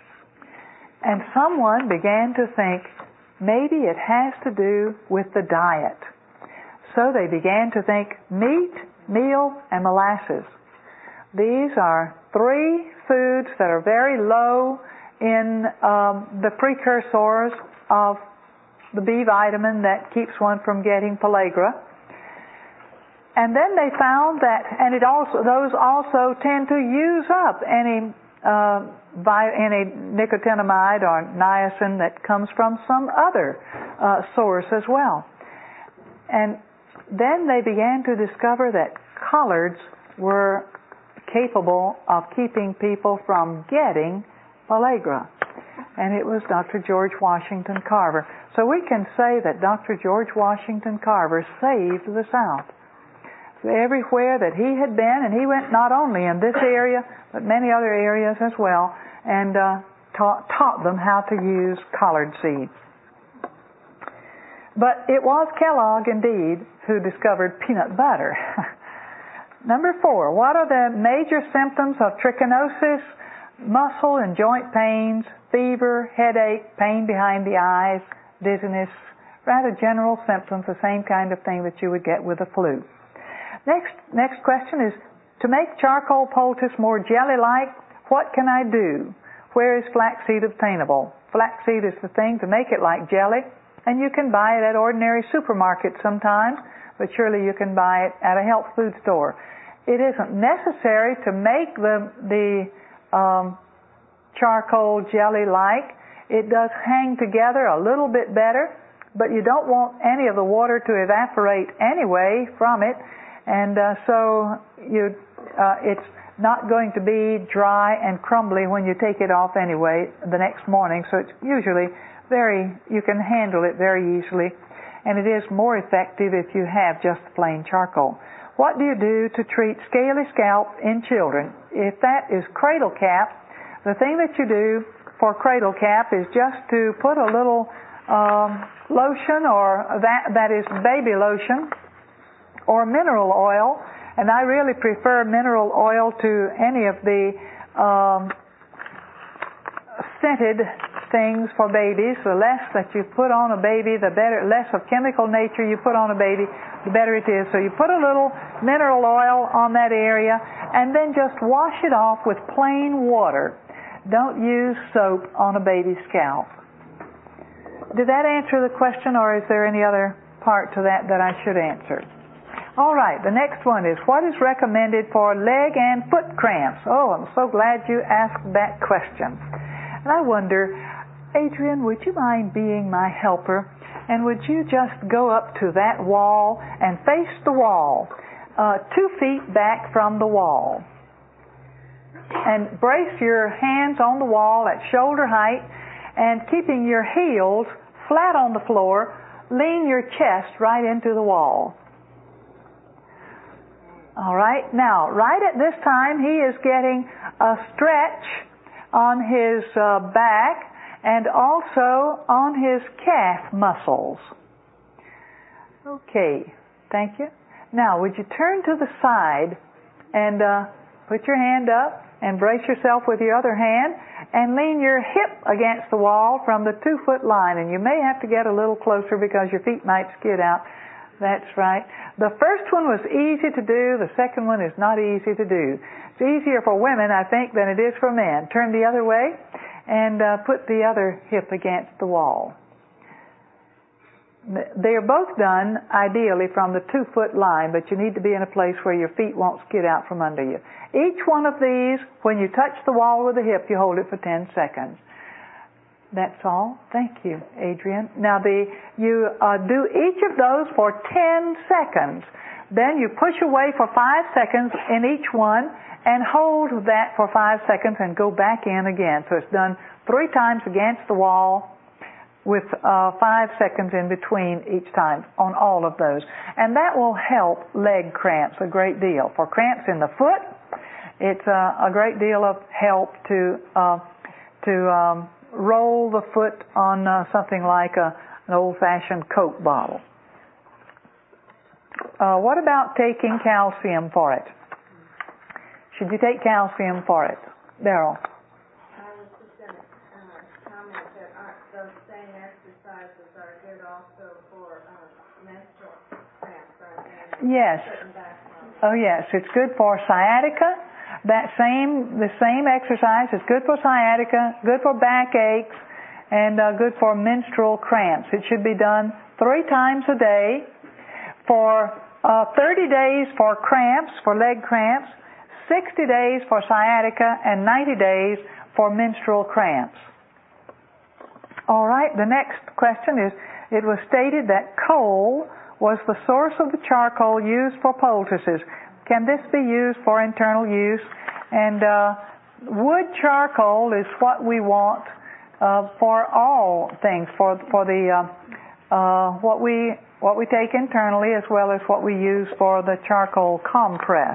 And someone began to think maybe it has to do with the diet. So they began to think meat, meal, and molasses. These are 3 foods that are very low in the precursors of the B vitamin that keeps one from getting pellagra. And then they found that, and those also tend to use up any nicotinamide or niacin that comes from some other source as well. And then they began to discover that collards were capable of keeping people from getting pellagra. And it was Dr. George Washington Carver. So we can say that Dr. George Washington Carver saved the South. Everywhere that he had been, and he went not only in this area, but many other areas as well, and taught them how to use collard seed. But it was Kellogg, indeed, who discovered peanut butter. Number 4, what are the major symptoms of trichinosis? Muscle and joint pains, fever, headache, pain behind the eyes, dizziness, rather general symptoms, the same kind of thing that you would get with the flu. Next question is, to make charcoal poultice more jelly-like, what can I do? Where is flaxseed obtainable? Flaxseed is the thing to make it like jelly, and you can buy it at ordinary supermarkets sometimes, but surely you can buy it at a health food store. It isn't necessary to make the charcoal jelly-like. It does hang together a little bit better, but you don't want any of the water to evaporate anyway from it. And so it's not going to be dry and crumbly when you take it off anyway the next morning. So it's usually you can handle it very easily. And it is more effective if you have just plain charcoal. What do you do to treat scaly scalp in children? If that is cradle cap, the thing that you do for cradle cap is just to put a little lotion, or that is baby lotion, or mineral oil, and I really prefer mineral oil to any of the scented things for babies. The less that you put on a baby, the better. Less of chemical nature you put on a baby, the better it is. So you put a little mineral oil on that area and then just wash it off with plain water. Don't use soap on a baby's scalp. Did that answer the question, or is there any other part to that I should answer? All right, the next one is, what is recommended for leg and foot cramps? Oh, I'm so glad you asked that question. And I wonder, Adrian, would you mind being my helper? And would you just go up to that wall and face the wall, 2 feet back from the wall? And brace your hands on the wall at shoulder height, and keeping your heels flat on the floor, lean your chest right into the wall. All right, now, right at this time, he is getting a stretch on his back and also on his calf muscles. Okay, thank you. Now, would you turn to the side and put your hand up and brace yourself with your other hand and lean your hip against the wall from the 2-foot line. And you may have to get a little closer because your feet might skid out. That's right. The first one was easy to do. The second one is not easy to do. It's easier for women, I think, than it is for men. Turn the other way and put the other hip against the wall. They are both done, ideally, from the 2-foot line, but you need to be in a place where your feet won't skid out from under you. Each one of these, when you touch the wall with the hip, you hold it for 10 seconds. That's all. Thank you, Adrian. Now, you do each of those for 10 seconds. Then you push away for 5 seconds in each one and hold that for 5 seconds and go back in again. So it's done 3 times against the wall with 5 seconds in between each time on all of those. And that will help leg cramps a great deal. For cramps in the foot, it's a great deal of help to roll the foot on something like an old-fashioned Coke bottle. What about taking calcium for it? Should you take calcium for it? Beryl? I was just going to comment that those same exercises are good also for menstrual cramps, aren't they? Yes. Oh, yes. It's good for sciatica. The same exercise is good for sciatica, good for backaches, and good for menstrual cramps. It should be done 3 times a day for 30 days for cramps, for leg cramps, 60 days for sciatica, and 90 days for menstrual cramps. All right, the next question is, it was stated that coal was the source of the charcoal used for poultices. Can this be used for internal use? And wood charcoal is what we want for all things, for the what we take internally as well as what we use for the charcoal compress.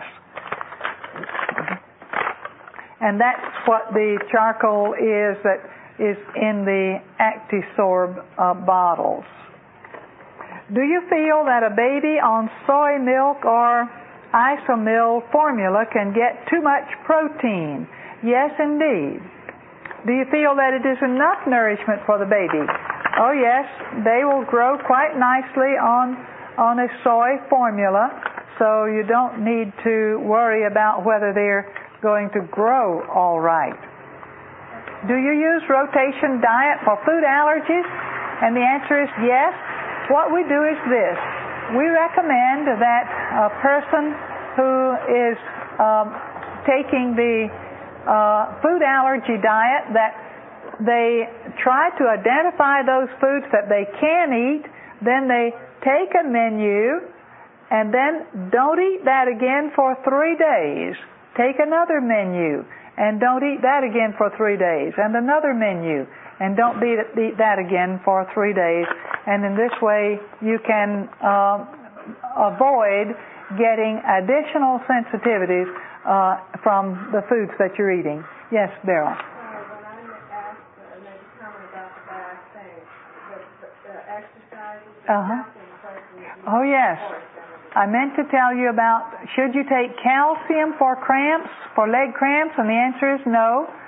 And that's what the charcoal is that is in the Actisorb bottles. Do you feel that a baby on soy milk or Isomil formula can get too much protein? Yes, indeed. Do you feel that it is enough nourishment for the baby? Oh, yes. They will grow quite nicely on a soy formula, so you don't need to worry about whether they're going to grow all right. Do you use rotation diet for food allergies? And the answer is yes. What we do is this. We recommend that a person who is taking the food allergy diet, that they try to identify those foods that they can eat, then they take a menu, and then don't eat that again for 3 days. Take another menu, and don't eat that again for 3 days, and another menu, and don't eat that again for 3 days. And in this way, you can avoid getting additional sensitivities from the foods that you're eating. Yes, Beryl? When I asked, made a comment about the back thing, the exercises, Oh, yes. I meant to tell you about, should you take calcium for cramps, for leg cramps? And the answer is no.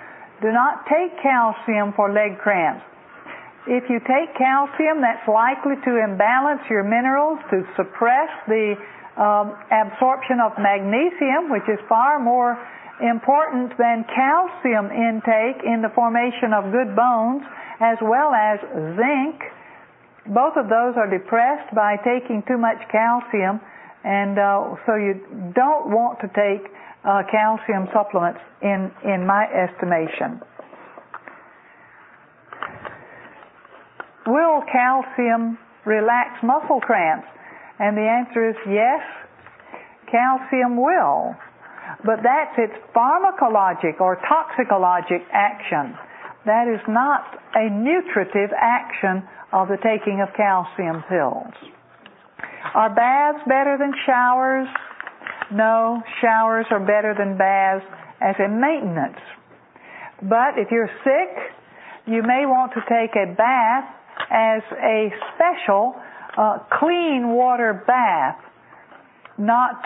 do not take calcium for leg cramps. If you take calcium, that's likely to imbalance your minerals, to suppress the absorption of magnesium, which is far more important than calcium intake in the formation of good bones, as well as zinc. Both of those are depressed by taking too much calcium, and so you don't want to take calcium supplements in my estimation. Will calcium relax muscle cramps? And the answer is yes, calcium will. But that's its pharmacologic or toxicologic action. That is not a nutritive action of the taking of calcium pills. Are baths better than showers? No, showers are better than baths as a maintenance. But if you're sick, you may want to take a bath as a special clean water bath, not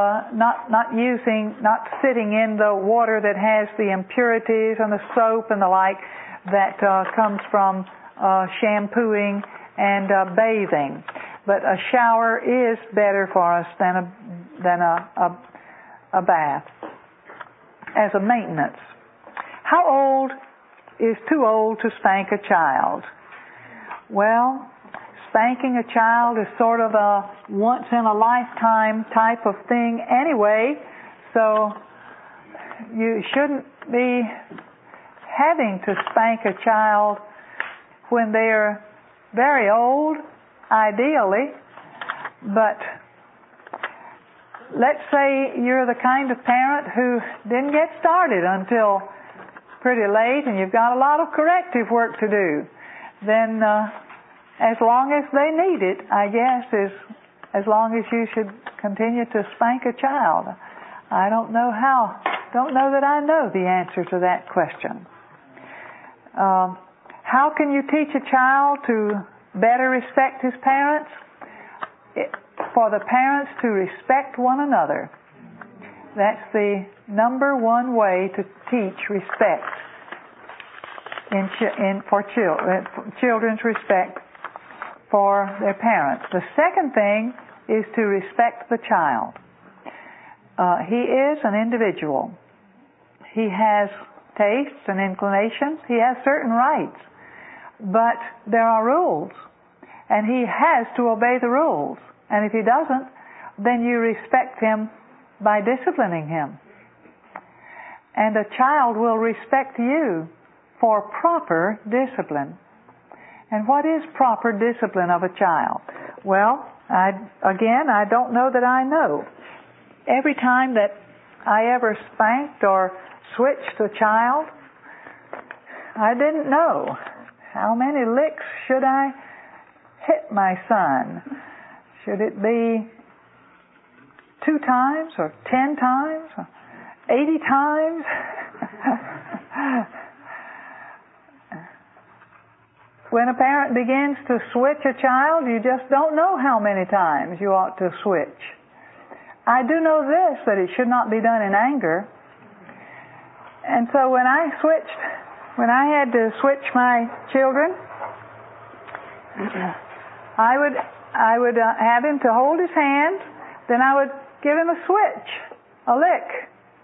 sitting in the water that has the impurities and the soap and the like that comes from shampooing and bathing. But a shower is better for us than a bath as a maintenance. How old is too old to spank a child? Well, spanking a child is sort of a once-in-a-lifetime type of thing anyway, so you shouldn't be having to spank a child when they're very old, ideally. But let's say you're the kind of parent who didn't get started until pretty late and you've got a lot of corrective work to do. Then as long as they need it, I guess, is as long as you should continue to spank a child. I don't know that I know the answer to that question. How can you teach a child to better respect his parents? For the parents to respect one another. That's the number one way to teach respect for children's respect for their parents. The second thing is to respect the child. He is an individual. He has tastes and inclinations. He has certain rights. But there are rules. And he has to obey the rules. And if he doesn't, then you respect him by disciplining him. And a child will respect you for proper discipline. And what is proper discipline of a child? Well, I don't know that I know. Every time that I ever spanked or switched a child, I didn't know how many licks should I hit my son. Should it be 2 times or 10 times or 80 times? When a parent begins to switch a child, you just don't know how many times you ought to switch. I do know this, that it should not be done in anger. And so when I had to switch my children, I would have him to hold his hand, then I would give him a switch, a lick.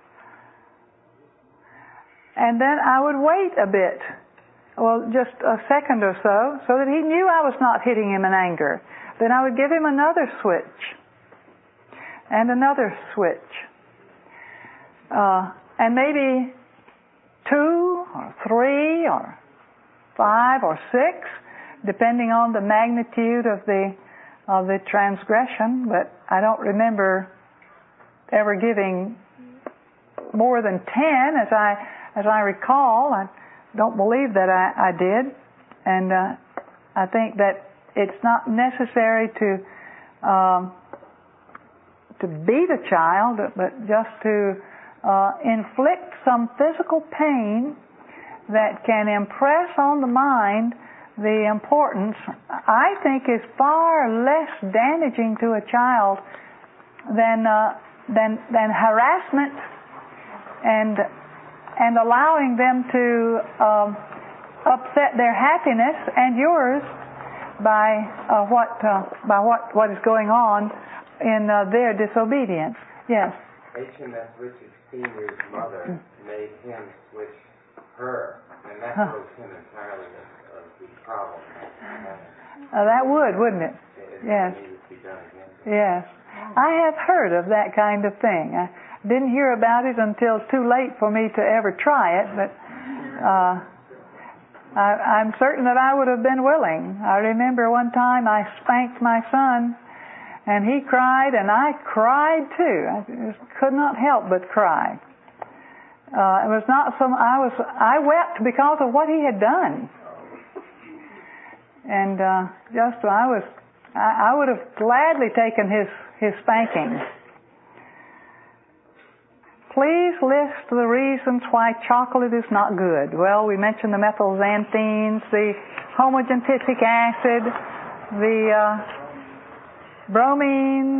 And then I would wait a bit, well, just a second or so that he knew I was not hitting him in anger. Then I would give him another switch, and another switch. And maybe 2 or 3 or 5 or 6, depending on the magnitude of the transgression, but I don't remember ever giving more than 10 as I recall. I don't believe that I did, and I think that it's not necessary to beat a child, but just to inflict some physical pain that can impress on the mind the importance, I think, is far less damaging to a child than harassment and and allowing them to upset their happiness and yours by what is going on in their disobedience. Yes. HMS Richard Sr.'s mother made him switch her, and that broke him entirely of the problem. That would, wouldn't it? Yes. Yes. I have heard of that kind of thing. I didn't hear about it until too late for me to ever try it, but I'm certain that I would have been willing. I remember one time I spanked my son, and he cried, and I cried too. I just could not help but cry. It was not some. I wept because of what he had done, and I would have gladly taken his spanking. Please list the reasons why chocolate is not good. Well, we mentioned the methylxanthines, the homogentic acid, the bromines,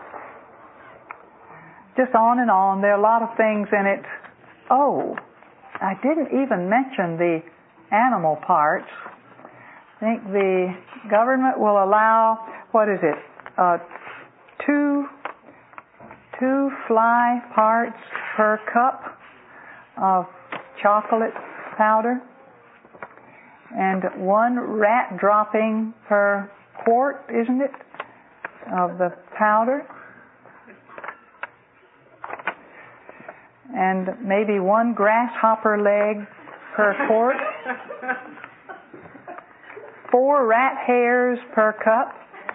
just on and on. There are a lot of things in it. Oh, I didn't even mention the animal parts. I think the government will allow, two fly parts per cup of chocolate powder and one rat dropping per quart, isn't it, of the powder? And maybe one grasshopper leg per quart. 4 rat hairs per cup.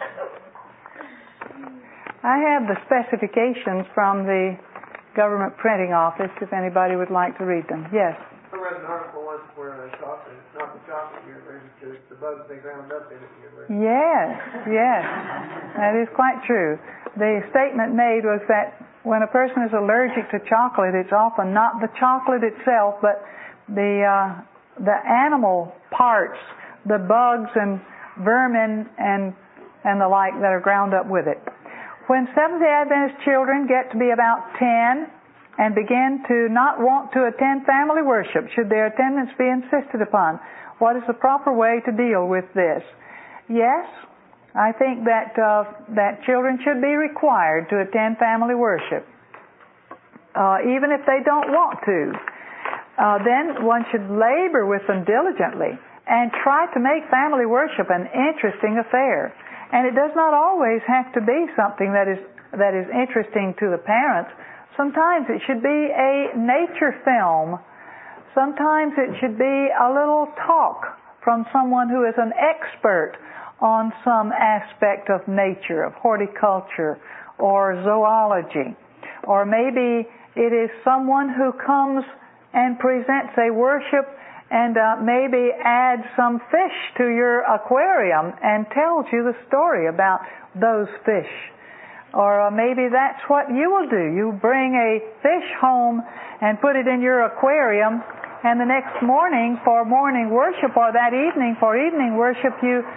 I have the specifications from the government printing office if anybody would like to read them. Yes? I read an article once where chocolate, it's not the chocolate you're allergic to, it's the bugs they ground up in it you're allergic to. Yes. That is quite true. The statement made was that when a person is allergic to chocolate, it's often not the chocolate itself, but the animal parts, the bugs and vermin and the like that are ground up with it. When Seventh-day Adventist children get to be about 10 and begin to not want to attend family worship, should their attendance be insisted upon? What is the proper way to deal with this? Yes, I think that children should be required to attend family worship, even if they don't want to. Then one should labor with them diligently and try to make family worship an interesting affair. And it does not always have to be something that is interesting to the parents. Sometimes it should be a nature film. Sometimes it should be a little talk from someone who is an expert on some aspect of nature, of horticulture or zoology. Or maybe it is someone who comes and presents a worship and maybe adds some fish to your aquarium and tells you the story about those fish. Or maybe that's what you will do. You bring a fish home and put it in your aquarium, and the next morning for morning worship, or that evening for evening worship, you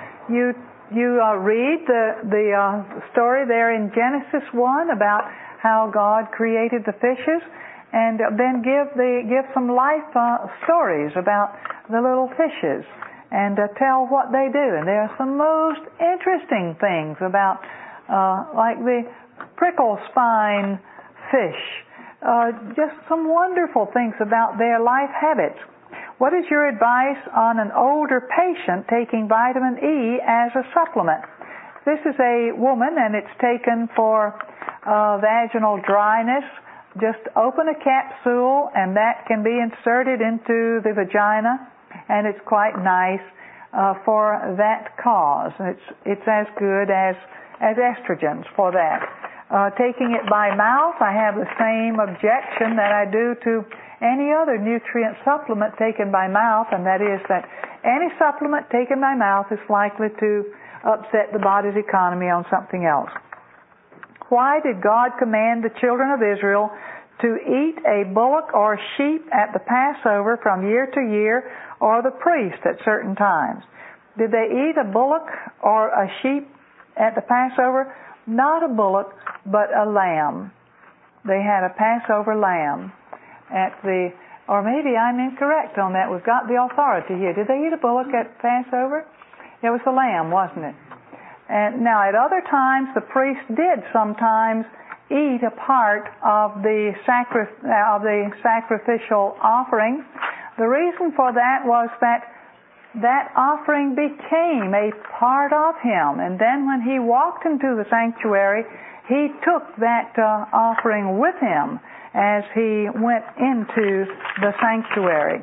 read the story there in Genesis 1 about how God created the fishes, and then give some life stories about the little fishes and tell what they do. And there are some most interesting things about like the prickle spine fish. Just some wonderful things about their life habits. What is your advice on an older patient taking vitamin E as a supplement? This is a woman and it's taken for vaginal dryness. Just open a capsule and that can be inserted into the vagina, and it's quite nice for that cause. It's as good as estrogens for that. Taking it by mouth, I have the same objection that I do to any other nutrient supplement taken by mouth, and that is that any supplement taken by mouth is likely to upset the body's economy on something else. Why did God command the children of Israel to eat a bullock or sheep at the Passover from year to year, or the priest at certain times? Did they eat a bullock or a sheep at the Passover? Not a bullock, but a lamb. They had a Passover lamb at the Or maybe I'm incorrect on that. We've got the authority here. Did they eat a bullock at Passover? It was a lamb, wasn't it? And now at other times, the priest did sometimes eat a part of the sacrificial offering. The reason for that was that offering became a part of him. And then when he walked into the sanctuary, he took that offering with him as he went into the sanctuary.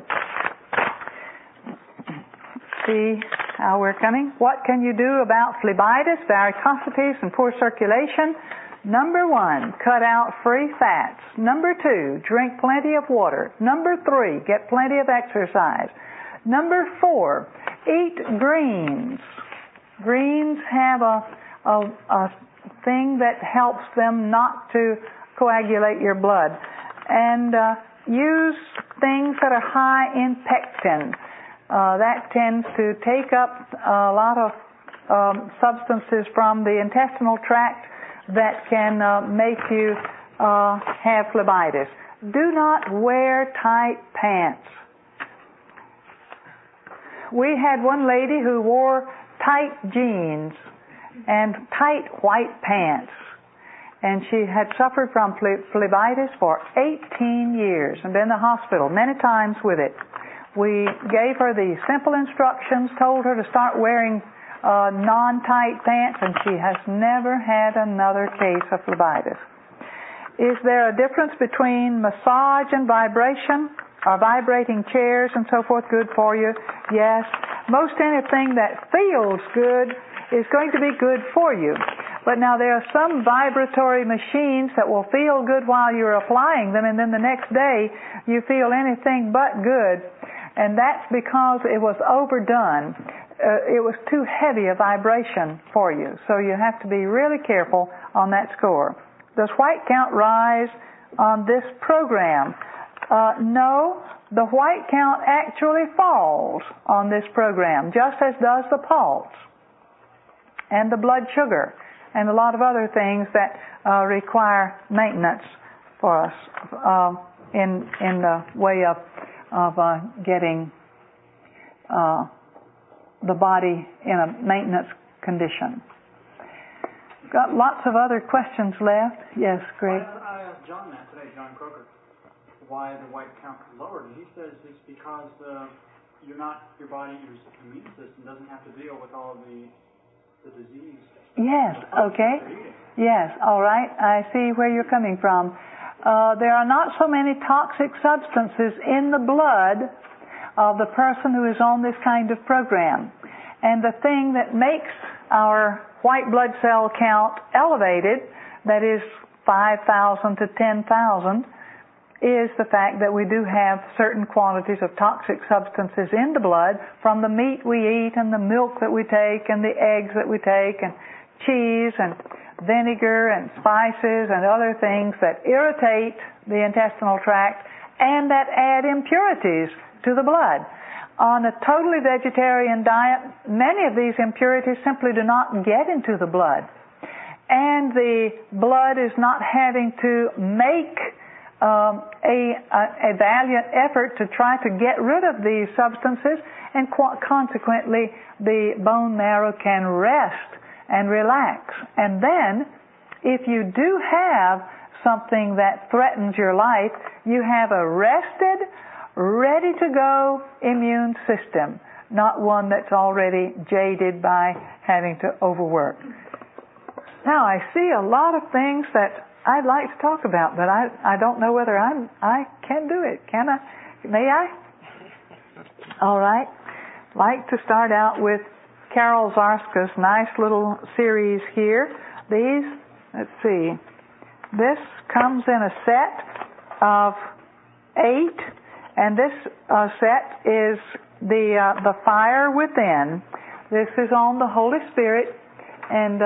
See how we're coming? What can you do about phlebitis, varicosities, and poor circulation? Number 1, cut out free fats. Number 2, drink plenty of water. Number 3, get plenty of exercise. Number 4, eat greens. Greens have a thing that helps them not to coagulate your blood. And use things that are high in pectin. That tends to take up a lot of substances from the intestinal tract that can make you have phlebitis. Do not wear tight pants. We had one lady who wore tight jeans and tight white pants, and she had suffered from phlebitis for 18 years and been in the hospital many times with it. We gave her the simple instructions, told her to start wearing non-tight pants, and she has never had another case of phlebitis. Is there a difference between massage and vibration? Are vibrating chairs and so forth good for you? Yes. Most anything that feels good is going to be good for you. But now there are some vibratory machines that will feel good while you're applying them, and then the next day you feel anything but good. And that's because it was overdone. It was too heavy a vibration for you. So you have to be really careful on that score. Does white count rise on this program? No, the white count actually falls on this program, just as does the pulse and the blood sugar and a lot of other things that require maintenance for us in the way of getting the body in a maintenance condition. Got lots of other questions left. Yes, Greg? I asked John that today, John Croker, why the white count is lowered. And he says it's because your immune system doesn't have to deal with all the disease. Yes, okay. Yes, all right. I see where you're coming from. There are not so many toxic substances in the blood of the person who is on this kind of program. And the thing that makes our white blood cell count elevated, that is 5,000 to 10,000, is the fact that we do have certain quantities of toxic substances in the blood from the meat we eat and the milk that we take and the eggs that we take and cheese and vinegar and spices and other things that irritate the intestinal tract and that add impurities to the blood. On a totally vegetarian diet, many of these impurities simply do not get into the blood. And the blood is not having to make a valiant effort to try to get rid of these substances, and consequently the bone marrow can rest and relax. And then, if you do have something that threatens your life, you have a rested, ready to go immune system, not one that's already jaded by having to overwork. Now, I see a lot of things that I'd like to talk about, but I don't know whether I can do it. Can I? May I? All right. I'd like to start out with Carol Zarska's nice little series here. These, let's see, this comes in a set of 8, and this set is the fire within. This is on the Holy Spirit, and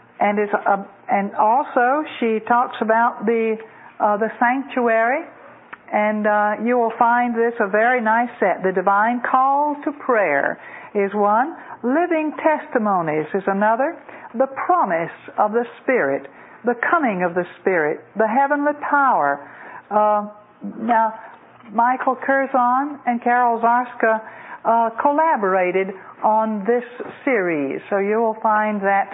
also she talks about the sanctuary, and you will find this a very nice set. The Divine Call to Prayer is one. Living Testimonies is another. The Promise of the Spirit, the Coming of the Spirit, the Heavenly Power. Now, Michael Curzon and Carol Zarska collaborated on this series. So you will find that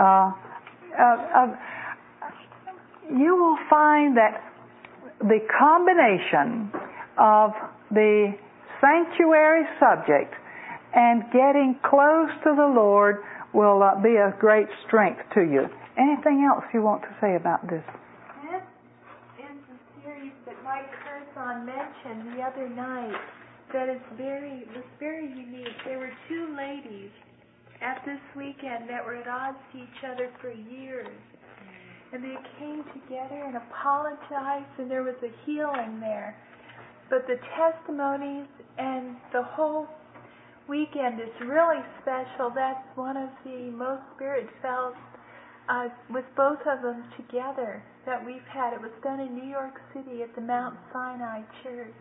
the combination of the sanctuary subject and getting close to the Lord will be a great strength to you. Anything else you want to say about this? This is the series that Mike Curzon mentioned the other night that was very unique. There were two ladies at this weekend that were at odds to each other for years. And they came together and apologized, and there was a healing there. But the testimonies and the whole weekend is really special. That's one of the most spirit-felt with both of them together that we've had. It was done in New York City at the Mount Sinai Church.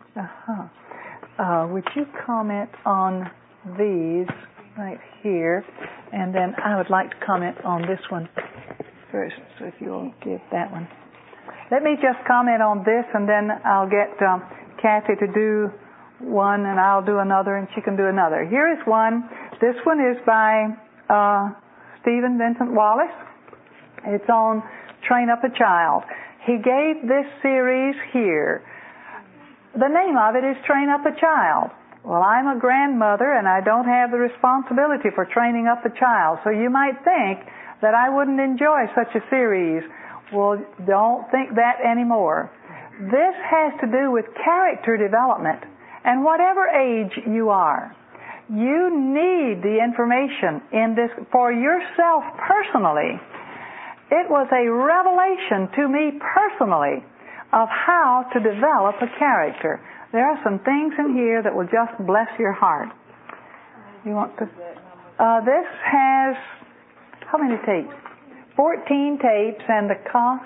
Would you comment on these right here? And then I would like to comment on this one first, so if you'll give that one. Let me just comment on this, and then I'll get Kathy to do one, and I'll do another, and she can do another. Here is one. This one is by Stephen Vincent Wallace. It's on Train Up a Child. He gave this series here. The name of it is Train Up a Child. Well, I'm a grandmother, and I don't have the responsibility for training up a child, so you might think that I wouldn't enjoy such a series. Well, don't think that anymore. This has to do with character development. And whatever age you are, you need the information in this for yourself personally. It was a revelation to me personally of how to develop a character. There are some things in here that will just bless your heart. You want to? This has how many tapes? 14 tapes, and the cost?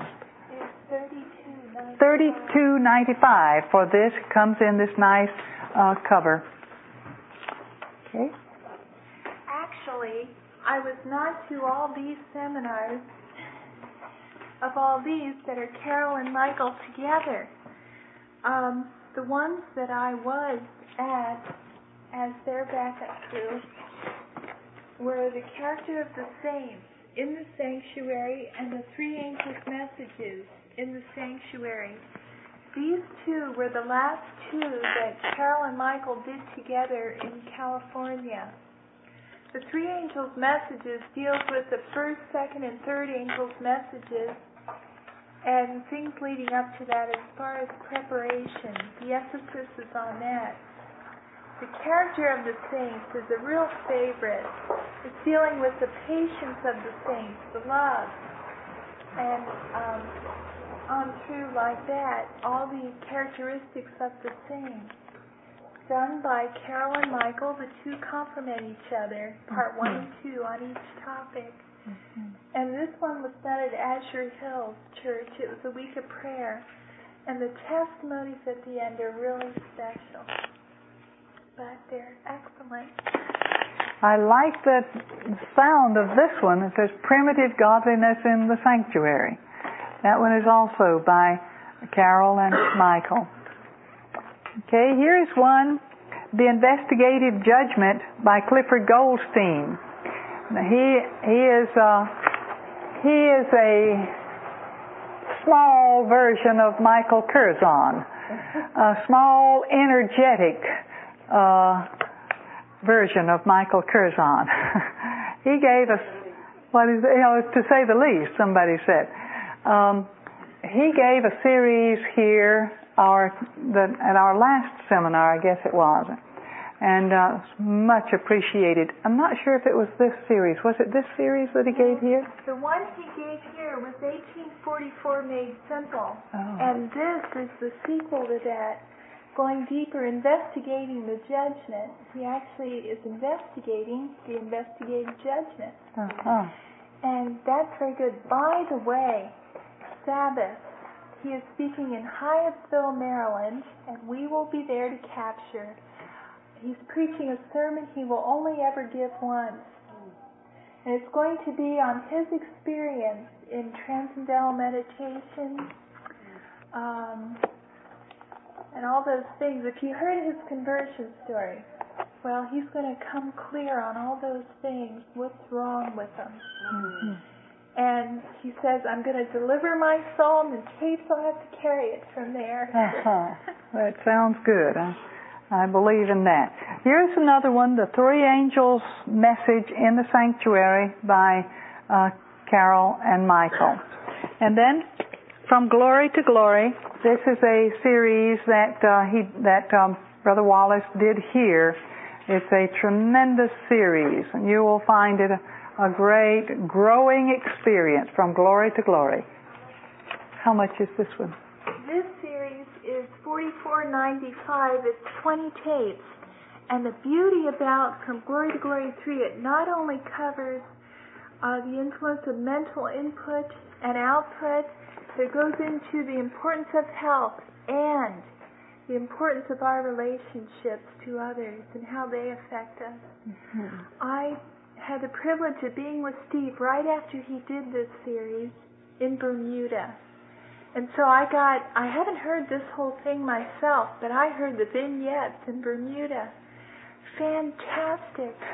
$32.95 for this. Comes in this nice cover. Okay. Actually, I was not to all these seminars of all these that are Carol and Michael together. The ones that I was at as their backup crew were the character of the saints in the sanctuary and the three angels' messages in the sanctuary. These two were the last two that Carol and Michael did together in California. The three angels' messages deals with the first, second, and third angels' messages and things leading up to that as far as preparation. The emphasis is on that. The character of the saints is a real favorite. It's dealing with the patience of the saints, the love, and on through like that, all the characteristics of the saints. Done by Carol and Michael, the two complement each other, part 1 and 2 on each topic. And this one was done at Azure Hills Church. It was a week of prayer. And the testimonies at the end are really special. But they're excellent. I like the sound of this one. It says Primitive Godliness in the Sanctuary. That one is also by Carol and Michael. Okay, here's one, The Investigative Judgment by Clifford Goldstein. He is a small version of Michael Curzon, a small, energetic version of Michael Curzon. He gave us, to say the least, somebody said. He gave a series here at our last seminar, I guess it was, and much appreciated. I'm not sure if it was this series. Was it this series that he gave here? The one he gave here was 1844 Made Simple, and this is the sequel to that, going deeper, investigating the judgment. He actually is investigating the investigative judgment. And that's very good. By the way, Sabbath, he is speaking in Hyattsville, Maryland, and we will be there to capture. He's preaching a sermon he will only ever give once. And it's going to be on his experience in transcendental meditation, and all those things. If you heard his conversion story, well, he's going to come clear on all those things, what's wrong with him. Mm-hmm. And he says, I'm going to deliver my soul, and the tapes will have to carry it from there. That sounds good. I believe in that. Here's another one, The Three Angels Message in the Sanctuary by Carol and Michael. And then, From Glory to Glory, this is a series that Brother Wallace did here. It's a tremendous series, and you will find it a great growing experience from glory to glory. How much is this one? This series is $44.95. It's 20 tapes. And the beauty about From Glory to Glory 3, it not only covers the influence of mental input and output, but it goes into the importance of health and the importance of our relationships to others and how they affect us. Mm-hmm. I had the privilege of being with Steve right after he did this series in Bermuda. And so I haven't heard this whole thing myself, but I heard the vignettes in Bermuda. Fantastic.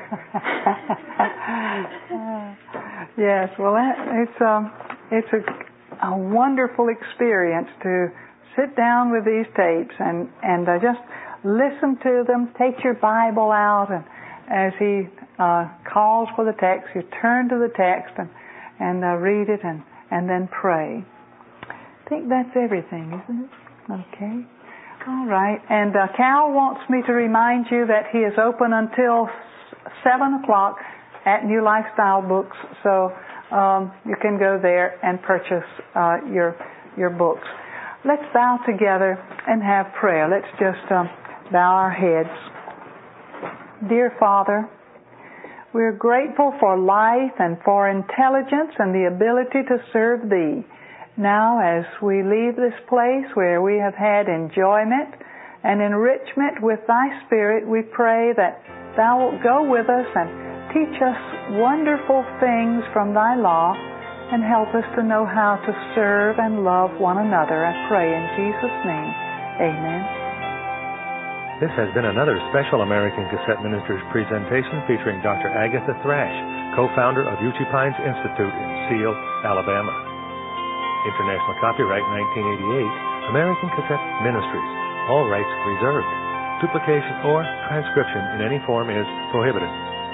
Yes, well, it's a wonderful experience to sit down with these tapes and just listen to them. Take your Bible out, and as he calls for the text, you turn to the text and read it and then pray. I think that's everything, isn't it? Okay. All right. And Cal wants me to remind you that he is open until 7 o'clock at New Lifestyle Books, so you can go there and purchase your books. Let's bow together and have prayer. Let's just bow our heads. Dear Father, we're grateful for life and for intelligence and the ability to serve Thee. Now, as we leave this place where we have had enjoyment and enrichment with Thy Spirit, we pray that Thou wilt go with us and teach us wonderful things from Thy law and help us to know how to serve and love one another. I pray in Jesus' name. Amen. This has been another special American Cassette Ministries presentation featuring Dr. Agatha Thrash, co-founder of Uchee Pines Institute in Seal, Alabama. International copyright 1988, American Cassette Ministries. All rights reserved. Duplication or transcription in any form is prohibited.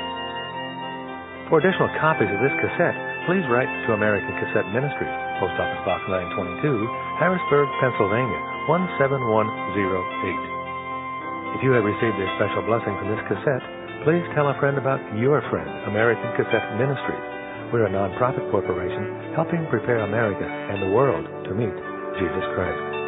For additional copies of this cassette, please write to American Cassette Ministries, Post Office Box 922, Harrisburg, Pennsylvania, 17108. If you have received a special blessing from this cassette, please tell a friend about your friend, American Cassette Ministries. We're a non-profit corporation helping prepare America and the world to meet Jesus Christ.